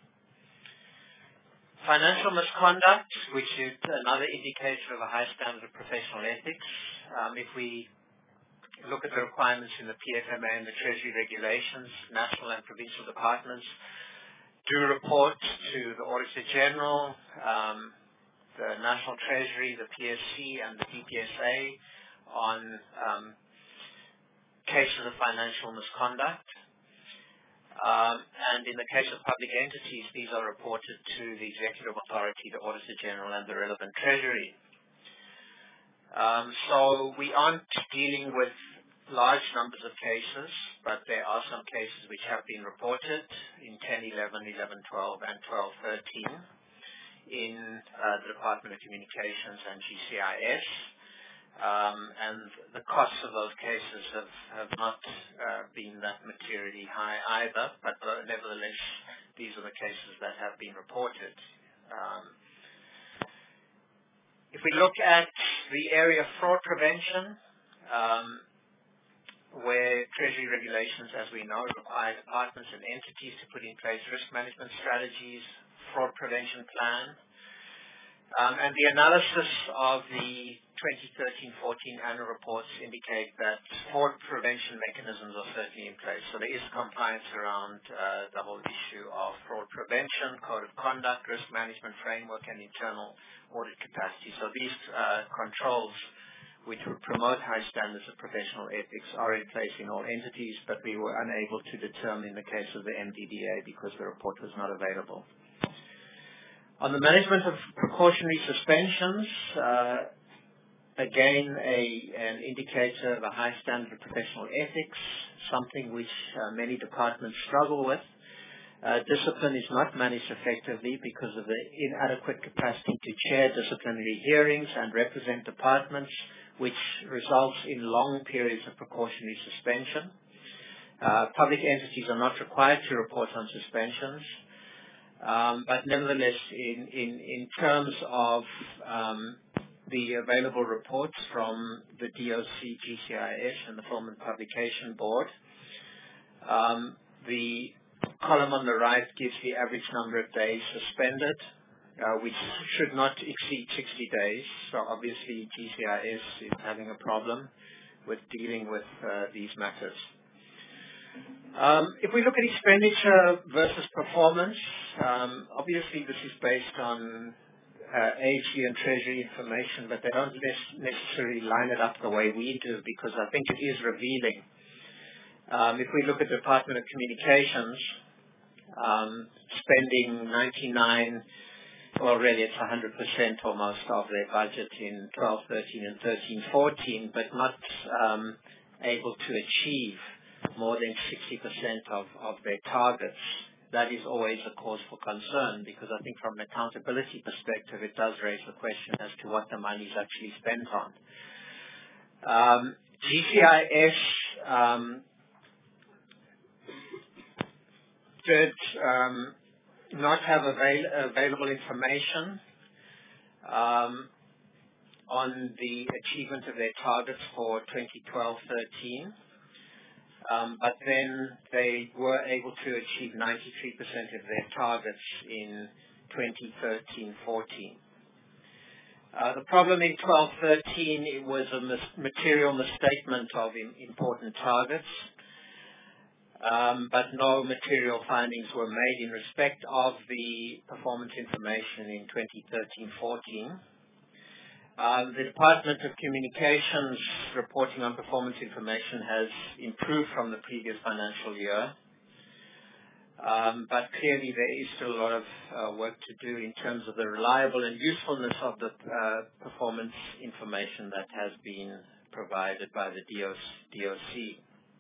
Financial misconduct, which is another indicator of a high standard of professional ethics. Um, if we look at the requirements in the P F M A and the Treasury regulations, national and provincial departments do report to the Auditor General, um, the National Treasury, the P S C, and the D P S A on um, cases of financial misconduct. Um, and in the case of public entities, these are reported to the Executive Authority, the Auditor General, and the relevant Treasury. Um, so we aren't dealing with large numbers of cases, but there are some cases which have been reported in ten, eleven, eleven, twelve, and twelve, thirteen in uh, the Department of Communications and G C I S. Um, and the costs of those cases have, have not uh, been that materially high either, but uh, nevertheless, these are the cases that have been reported. Um, if we look at the area of fraud prevention, um, where Treasury regulations, as we know, require departments and entities to put in place risk management strategies, fraud prevention plan, Um, and the analysis of the twenty thirteen fourteen annual reports indicate that fraud prevention mechanisms are certainly in place. So there is compliance around uh, the whole issue of fraud prevention, code of conduct, risk management framework, and internal audit capacity. So these uh, controls, which would promote high standards of professional ethics, are in place in all entities, but we were unable to determine the case of the M D D A because the report was not available. On the management of precautionary suspensions, uh, again, a, an indicator of a high standard of professional ethics, something which uh, many departments struggle with. Uh, discipline is not managed effectively because of the inadequate capacity to chair disciplinary hearings and represent departments, which results in long periods of precautionary suspension. Uh, public entities are not required to report on suspensions. Um, but nevertheless, in, in, in terms of um, the available reports from the D O C, G C I S, and the Film and Publication Board, um, the column on the right gives the average number of days suspended, uh, which should not exceed sixty days. So obviously, G C I S is having a problem with dealing with uh, these matters. Um, if we look at expenditure versus performance, um, obviously this is based on uh, A G and Treasury information, but they don't necessarily line it up the way we do because I think it is revealing. Um, if we look at the Department of Communications, um, spending ninety-nine, well really it's one hundred percent almost of their budget in twelve, thirteen and thirteen, fourteen, but not um, able to achieve more than sixty percent of, of their targets. That is always a cause for concern because I think from an accountability perspective it does raise the question as to what the money is actually spent on. Um, G C I S um, did um, not have avail- available information um, on the achievement of their targets for twenty twelve thirteen. Um, but then they were able to achieve ninety-three percent of their targets in twenty thirteen fourteen. Uh, the problem in twelve thirteen, it was a mis- material misstatement of in- important targets, um, but no material findings were made in respect of the performance information in twenty thirteen fourteen. Uh, the Department of Communications reporting on performance information has improved from the previous financial year. Um, but clearly there is still a lot of uh, work to do in terms of the reliable and usefulness of the uh, performance information that has been provided by the D O C.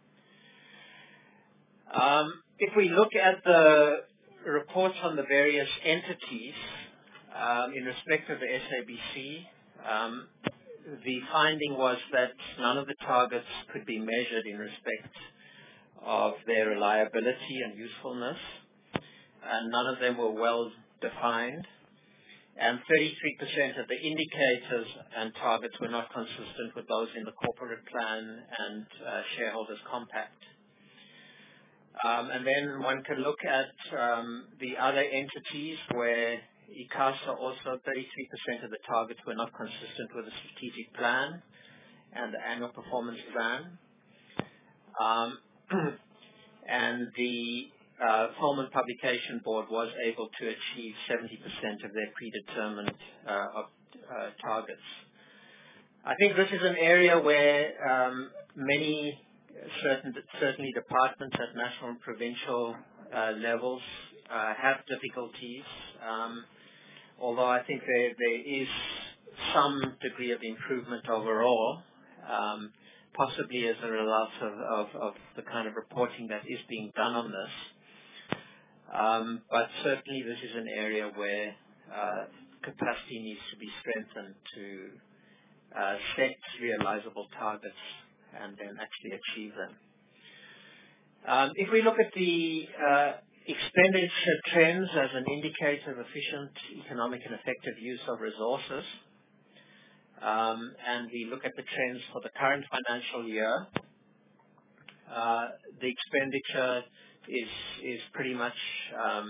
Um, if we look at the reports on the various entities um, in respect of the S A B C, um, the finding was that none of the targets could be measured in respect of their reliability and usefulness, and none of them were well defined, and thirty-three percent of the indicators and targets were not consistent with those in the corporate plan and uh, shareholders compact. Um, and then one can look at um, the other entities where ICASA also thirty-three percent of the targets were not consistent with the strategic plan and the annual performance plan. Um, and the uh, Film and Publication Board was able to achieve seventy percent of their predetermined uh, of, uh, targets. I think this is an area where um, many, certain, certainly departments at national and provincial uh, levels uh, have difficulties, um, although I think there, there is some degree of improvement overall. Um, possibly as a result of, of, of the kind of reporting that is being done on this. Um, but certainly this is an area where uh, capacity needs to be strengthened to uh, set realizable targets and then actually achieve them. Um, if we look at the uh, expenditure trends as an indicator of efficient, economic and effective use of resources, Um, and we look at the trends for the current financial year, uh, the expenditure is is pretty much um,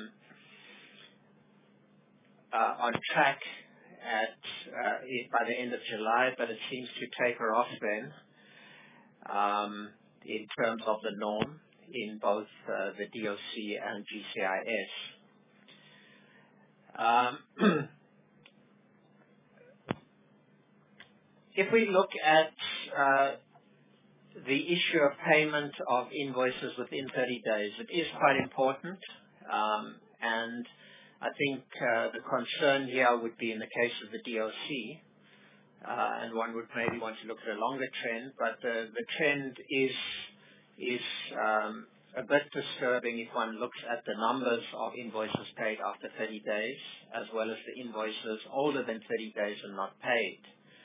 uh, on track at uh, by the end of July, but it seems to taper off then um, in terms of the norm in both uh, the D O C and G C I S. Um, If we look at uh, the issue of payment of invoices within thirty days, it is quite important. Um, and I think uh, the concern here would be in the case of the D O C, uh, and one would maybe want to look at a longer trend, but the, the trend is, is um, a bit disturbing if one looks at the numbers of invoices paid after thirty days, as well as the invoices older than thirty days and not paid.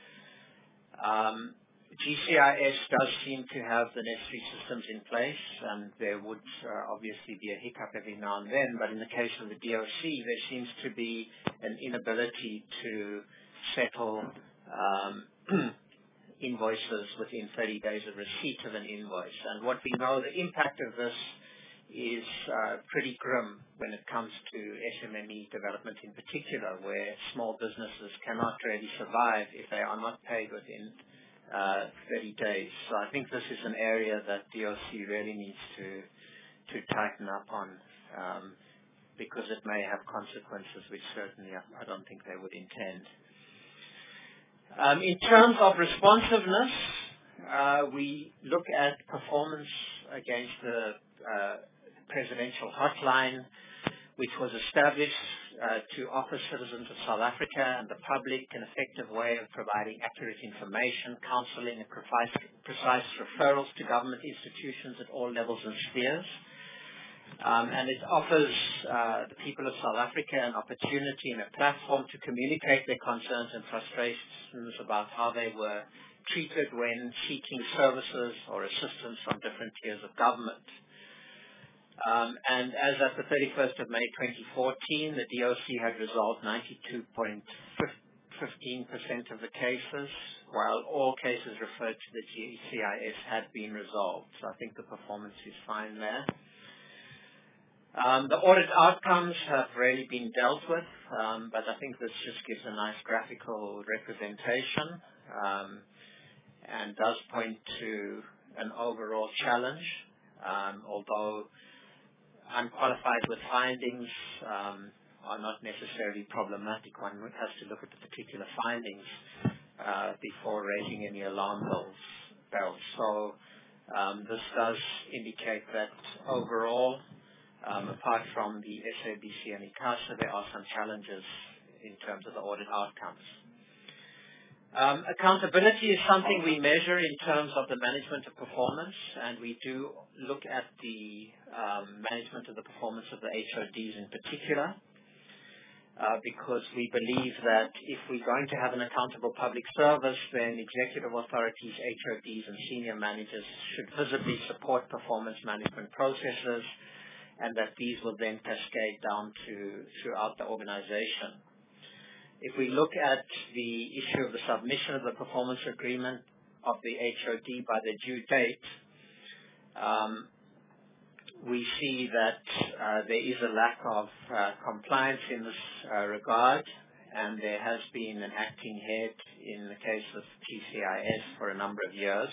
Um, G C I S does seem to have the necessary systems in place, and there would uh, obviously be a hiccup every now and then, but in the case of the D O C, there seems to be an inability to settle um, invoices within thirty days of receipt of an invoice. And what we know, the impact of this is uh, pretty grim when it comes to S M M E development in particular, where small businesses cannot really survive if they are not paid within uh, thirty days. So I think this is an area that D O C really needs to to tighten up on, um, because it may have consequences which certainly I don't think they would intend. Um, in terms of responsiveness, uh, we look at performance against the uh, presidential hotline, which was established uh, to offer citizens of South Africa and the public an effective way of providing accurate information, counseling, and precise, precise referrals to government institutions at all levels and spheres. Um, and it offers uh, the people of South Africa an opportunity and a platform to communicate their concerns and frustrations about how they were treated when seeking services or assistance from different tiers of government. Um, and as at the thirty-first of May twenty fourteen, the D O C had resolved ninety-two point one five percent of the cases, while all cases referred to the G C I S had been resolved. So I think the performance is fine there. Um, the audit outcomes have really been dealt with, um, but I think this just gives a nice graphical representation um, and does point to an overall challenge, um, although unqualified with findings um, are not necessarily problematic. One has to look at the particular findings uh, before raising any alarm bells. bells. So um, this does indicate that overall Um, apart from the S A B C and ICASA, there are some challenges in terms of the audit outcomes. Um, accountability is something we measure in terms of the management of performance, and we do look at the um, management of the performance of the H O Ds in particular, uh, because we believe that if we're going to have an accountable public service, then executive authorities, H O Ds, and senior managers should visibly support performance management processes, and that these will then cascade down to throughout the organization. If we look at the issue of the submission of the performance agreement of the H O D by the due date, um, we see that uh, there is a lack of uh, compliance in this uh, regard, and there has been an acting head in the case of G C I S for a number of years.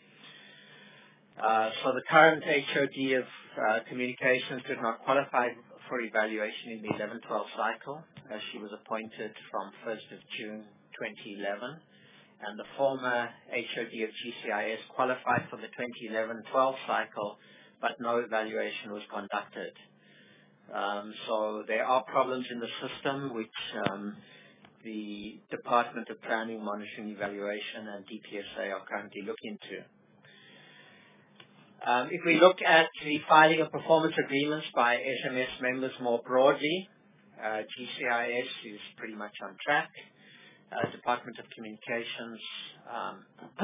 Uh, so the current H O D of uh, communications did not qualify for evaluation in the eleven twelve cycle, as she was appointed from first of June twenty eleven, and the former H O D of G C I S qualified for the twenty eleven twelve cycle, but no evaluation was conducted. Um, so there are problems in the system which um, the Department of Planning, Monitoring, Evaluation, and D P S A are currently looking into. Um, if we look at the filing of performance agreements by S M S members more broadly, uh, G C I S is pretty much on track. Uh, Department of Communications um,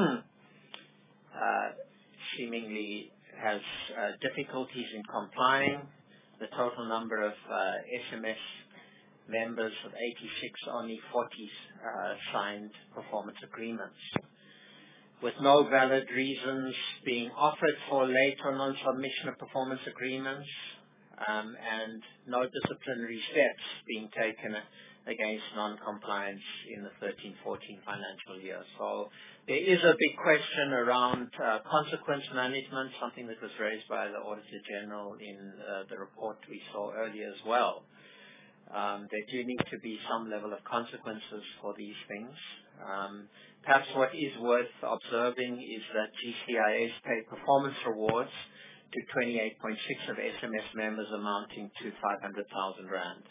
uh, seemingly has uh, difficulties in complying. The total number of uh, S M S members of eighty-six, only forty uh, signed performance agreements, with no valid reasons being offered for late or non-submission of performance agreements, um, and no disciplinary steps being taken against non-compliance in the thirteen fourteen financial year. So there is a big question around uh, consequence management, something that was raised by the Auditor General in uh, the report we saw earlier as well. Um, there do need to be some level of consequences for these things. Um, perhaps what is worth observing is that G C I S paid performance rewards to twenty-eight point six of S M S members, amounting to five hundred thousand rand.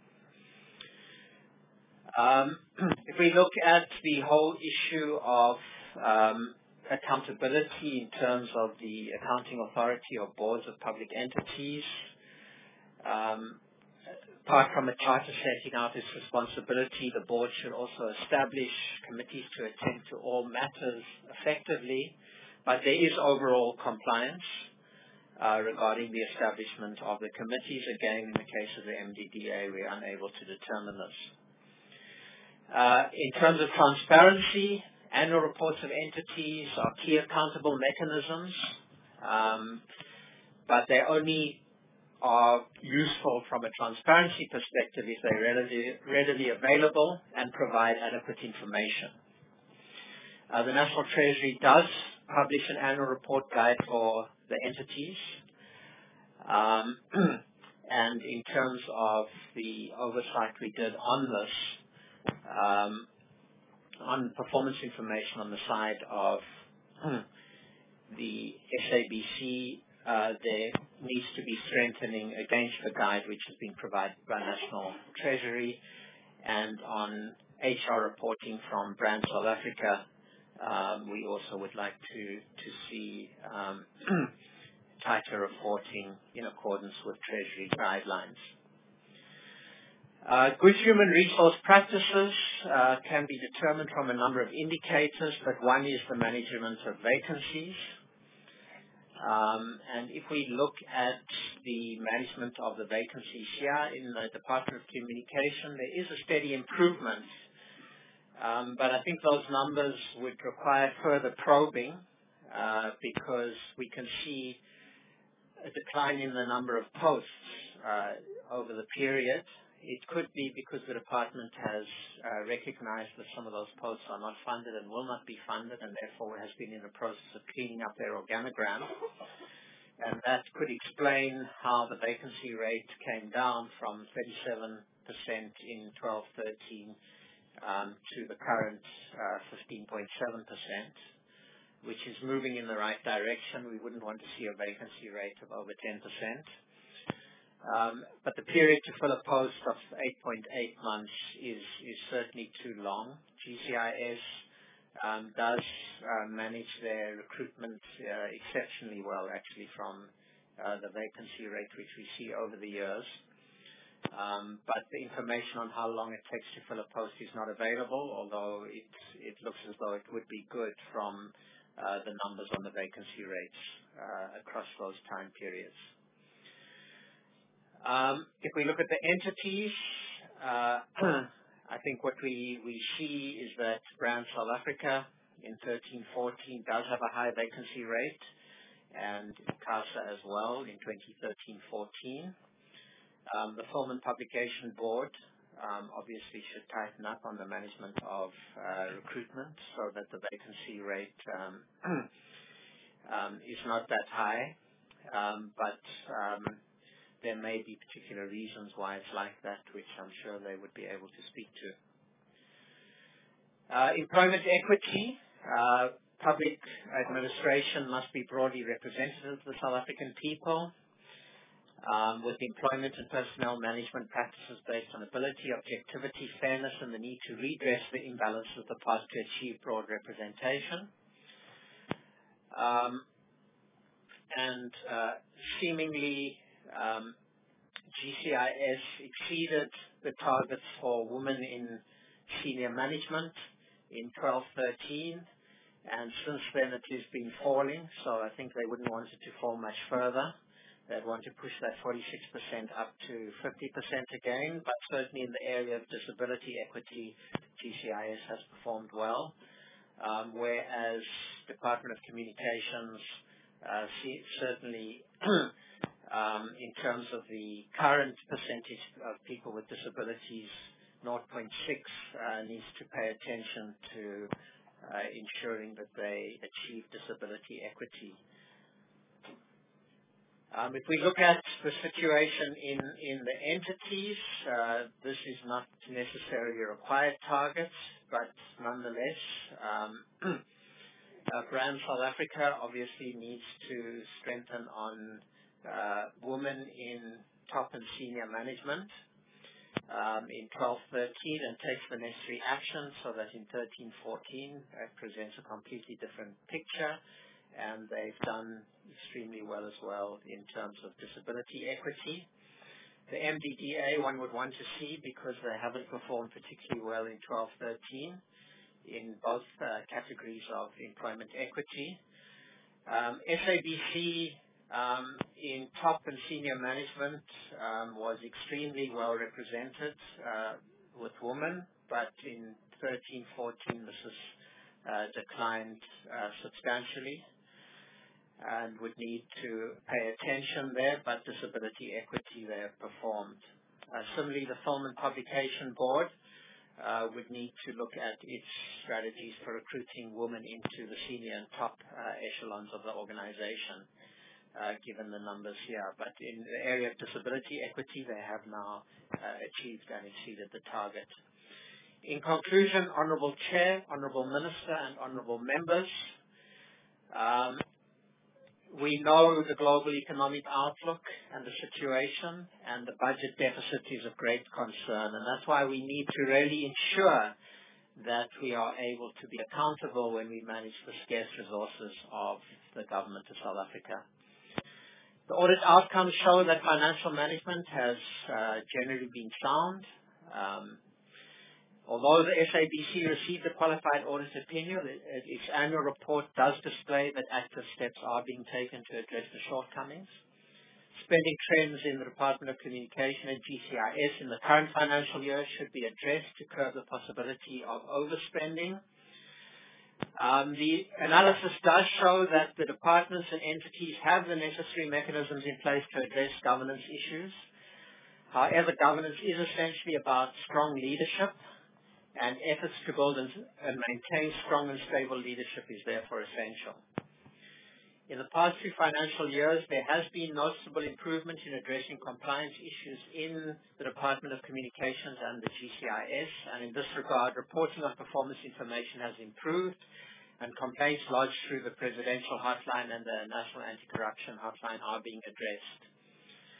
Um, if we look at the whole issue of um, accountability in terms of the accounting authority or boards of public entities, um, apart from a charter setting out its responsibility, the board should also establish committees to attend to all matters effectively, but there is overall compliance uh, regarding the establishment of the committees. Again, in the case of the M D D A, we are unable to determine this. Uh, in terms of transparency, annual reports of entities are key accountable mechanisms, um, but they only are useful from a transparency perspective if they're readily, readily available and provide adequate information. Uh, the National Treasury does publish an annual report guide for the entities, um, and in terms of the oversight we did on this, um, on performance information on the side of the S A B C, uh, there needs to be strengthening against the guide which has been provided by National Treasury, and on H R reporting from Brand South Africa, um, we also would like to to see um, tighter reporting in accordance with Treasury guidelines. Uh, good human resource practices uh, can be determined from a number of indicators, but one is the management of vacancies. Um, and if we look at the management of the vacancies here in the Department of Communication, there is a steady improvement. Um, but I think those numbers would require further probing uh, because we can see a decline in the number of posts uh, over the period. It could be because the department has uh, recognized that some of those posts are not funded and will not be funded, and therefore has been in the process of cleaning up their organogram. And that could explain how the vacancy rate came down from thirty-seven percent in twelve thirteen um, to the current uh, fifteen point seven percent, which is moving in the right direction. We wouldn't want to see a vacancy rate of over ten percent. Um, but the period to fill a post of eight point eight months is, is certainly too long. G C I S um, does uh, manage their recruitment uh, exceptionally well, actually, from uh, the vacancy rate which we see over the years. Um, but the information on how long it takes to fill a post is not available, although it, it looks as though it would be good from uh, the numbers on the vacancy rates uh, across those time periods. Um, if we look at the entities, uh, I think what we, we see is that Brand South Africa in thirteen fourteen does have a high vacancy rate, and CASA as well in twenty thirteen fourteen. Um, the Film and Publication Board um, obviously should tighten up on the management of uh, recruitment so that the vacancy rate um, um, is not that high, um, but um, there may be particular reasons why it's like that, which I'm sure they would be able to speak to. Uh, employment equity. Uh, public administration must be broadly representative of the South African people, um, with employment and personnel management practices based on ability, objectivity, fairness, and the need to redress the imbalance of the past to achieve broad representation. Um, and uh, seemingly Um, G C I S exceeded the targets for women in senior management in twelve thirteen, and since then it has been falling, so I think they wouldn't want it to fall much further. They'd want to push that forty-six percent up to fifty percent again, but certainly in the area of disability equity, G C I S has performed well, um, whereas Department of Communications uh, see, certainly Um, in terms of the current percentage of people with disabilities, zero point six uh, needs to pay attention to uh, ensuring that they achieve disability equity. Um, if we look at the situation in, in the entities, uh, this is not necessarily required targets, but nonetheless, um, uh, Brand South Africa obviously needs to strengthen on Uh, women in top and senior management um, in twelve thirteen and takes the necessary action so that in thirteen fourteen it presents a completely different picture, and they've done extremely well as well in terms of disability equity. The M D D A one would want to see because they haven't performed particularly well in twelve thirteen in both uh, categories of employment equity. Um, S A B C Um, in top and senior management um, was extremely well represented uh, with women, but in thirteen fourteen this has uh, declined uh, substantially and would need to pay attention there, but disability equity there performed. Uh, similarly, the Film and Publication Board uh, would need to look at its strategies for recruiting women into the senior and top uh, echelons of the organization. Uh, given the numbers here. But in the area of disability equity, they have now uh, achieved and exceeded the target. In conclusion, Honourable Chair, Honourable Minister, and Honourable Members, um, we know the global economic outlook and the situation, and the budget deficit is of great concern, and that's why we need to really ensure that we are able to be accountable when we manage the scarce resources of the government of South Africa. The audit outcomes show that financial management has uh, generally been sound. Um, although the S A B C received a qualified audit opinion, it, it, its annual report does display that active steps are being taken to address the shortcomings. Spending trends in the Department of Communication and G C I S in the current financial year should be addressed to curb the possibility of overspending. Um, the analysis does show that the departments and entities have the necessary mechanisms in place to address governance issues. However, governance is essentially about strong leadership, and efforts to build and, and maintain strong and stable leadership is therefore essential. In the past two financial years, there has been noticeable improvement in addressing compliance issues in the Department of Communications and the G C I S, and in this regard, reporting on performance information has improved, and complaints lodged through the Presidential Hotline and the National Anti-Corruption Hotline are being addressed.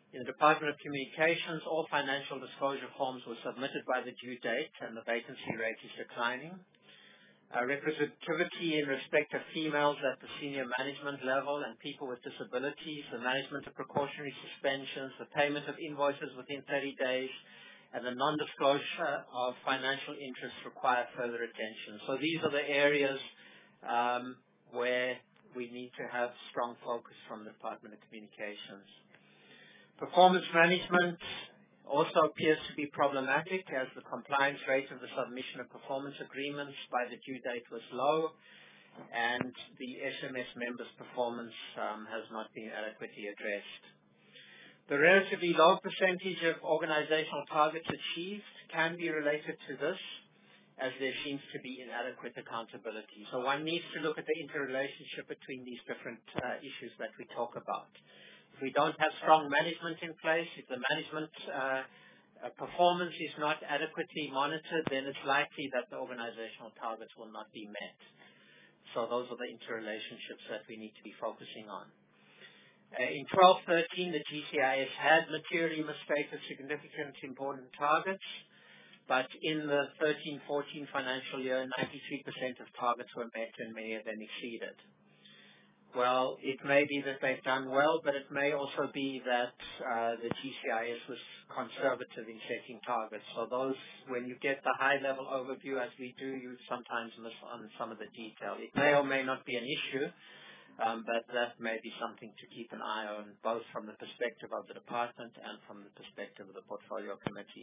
In the Department of Communications, all financial disclosure forms were submitted by the due date, and the vacancy rate is declining. Uh, representativity in respect of females at the senior management level and people with disabilities, the management of precautionary suspensions, the payment of invoices within thirty days, and the non-disclosure of financial interests require further attention. So these are the areas um, where we need to have strong focus from the Department of Communications. Performance management also appears to be problematic, as the compliance rate of the submission of performance agreements by the due date was low, and the S M S members' performance um, has not been adequately addressed. The relatively low percentage of organizational targets achieved can be related to this, as there seems to be inadequate accountability. So one needs to look at the interrelationship between these different uh, issues that we talk about. If we don't have strong management in place, if the management uh, uh, performance is not adequately monitored, then it's likely that the organizational targets will not be met. So those are the interrelationships that we need to be focusing on. Uh, in twelve thirteen, the G C I S had materially misstated significant important targets, but in the thirteen fourteen financial year, ninety-three percent of targets were met and many of them exceeded. Well, it may be that they've done well, but it may also be that uh, the G C I S was conservative in setting targets. So those, when you get the high-level overview, as we do, you sometimes miss on some of the detail. It may or may not be an issue, um, but that may be something to keep an eye on, both from the perspective of the department and from the perspective of the Portfolio Committee.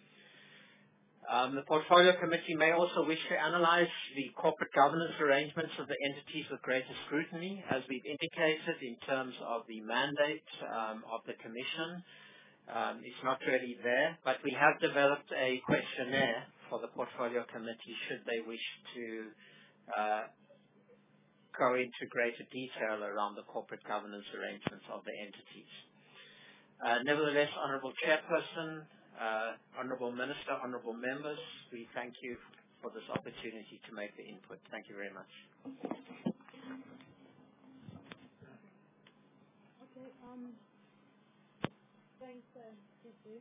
Um, the Portfolio Committee may also wish to analyze the corporate governance arrangements of the entities with greater scrutiny, as we've indicated in terms of the mandate um, of the Commission. Um, it's not really there, but we have developed a questionnaire for the Portfolio Committee should they wish to uh, go into greater detail around the corporate governance arrangements of the entities. Uh, nevertheless, Honourable Chairperson, Uh, Honourable Minister, Honourable Members, we thank you for this opportunity to make the input. Thank you very much. Okay, um, thanks, uh, D G.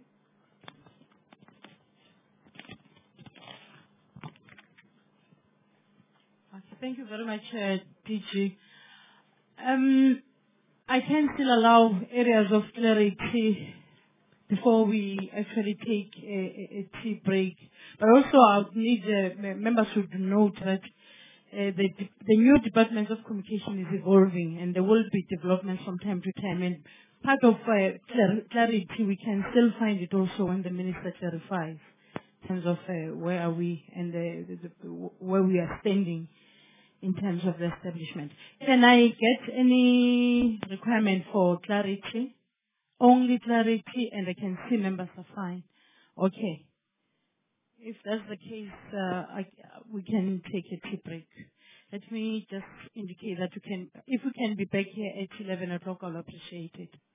Okay, thank you very much, uh, D G. Um, I can still allow areas of clarity before we actually take a, a, a tea break. But also I need uh, members should note that uh, the, the new Department of Communication is evolving, and there will be developments from time to time. And part of uh, clar- clarity, we can still find it also when the Minister clarifies in terms of uh, where are we and uh, the, the, where we are standing in terms of the establishment. Can I get any requirement for clarity? Only clarity, and I can see members are fine. Okay. If that's the case, uh, I, we can take a tea break. Let me just indicate that we can, if we can be back here at eleven o'clock, I'll appreciate it.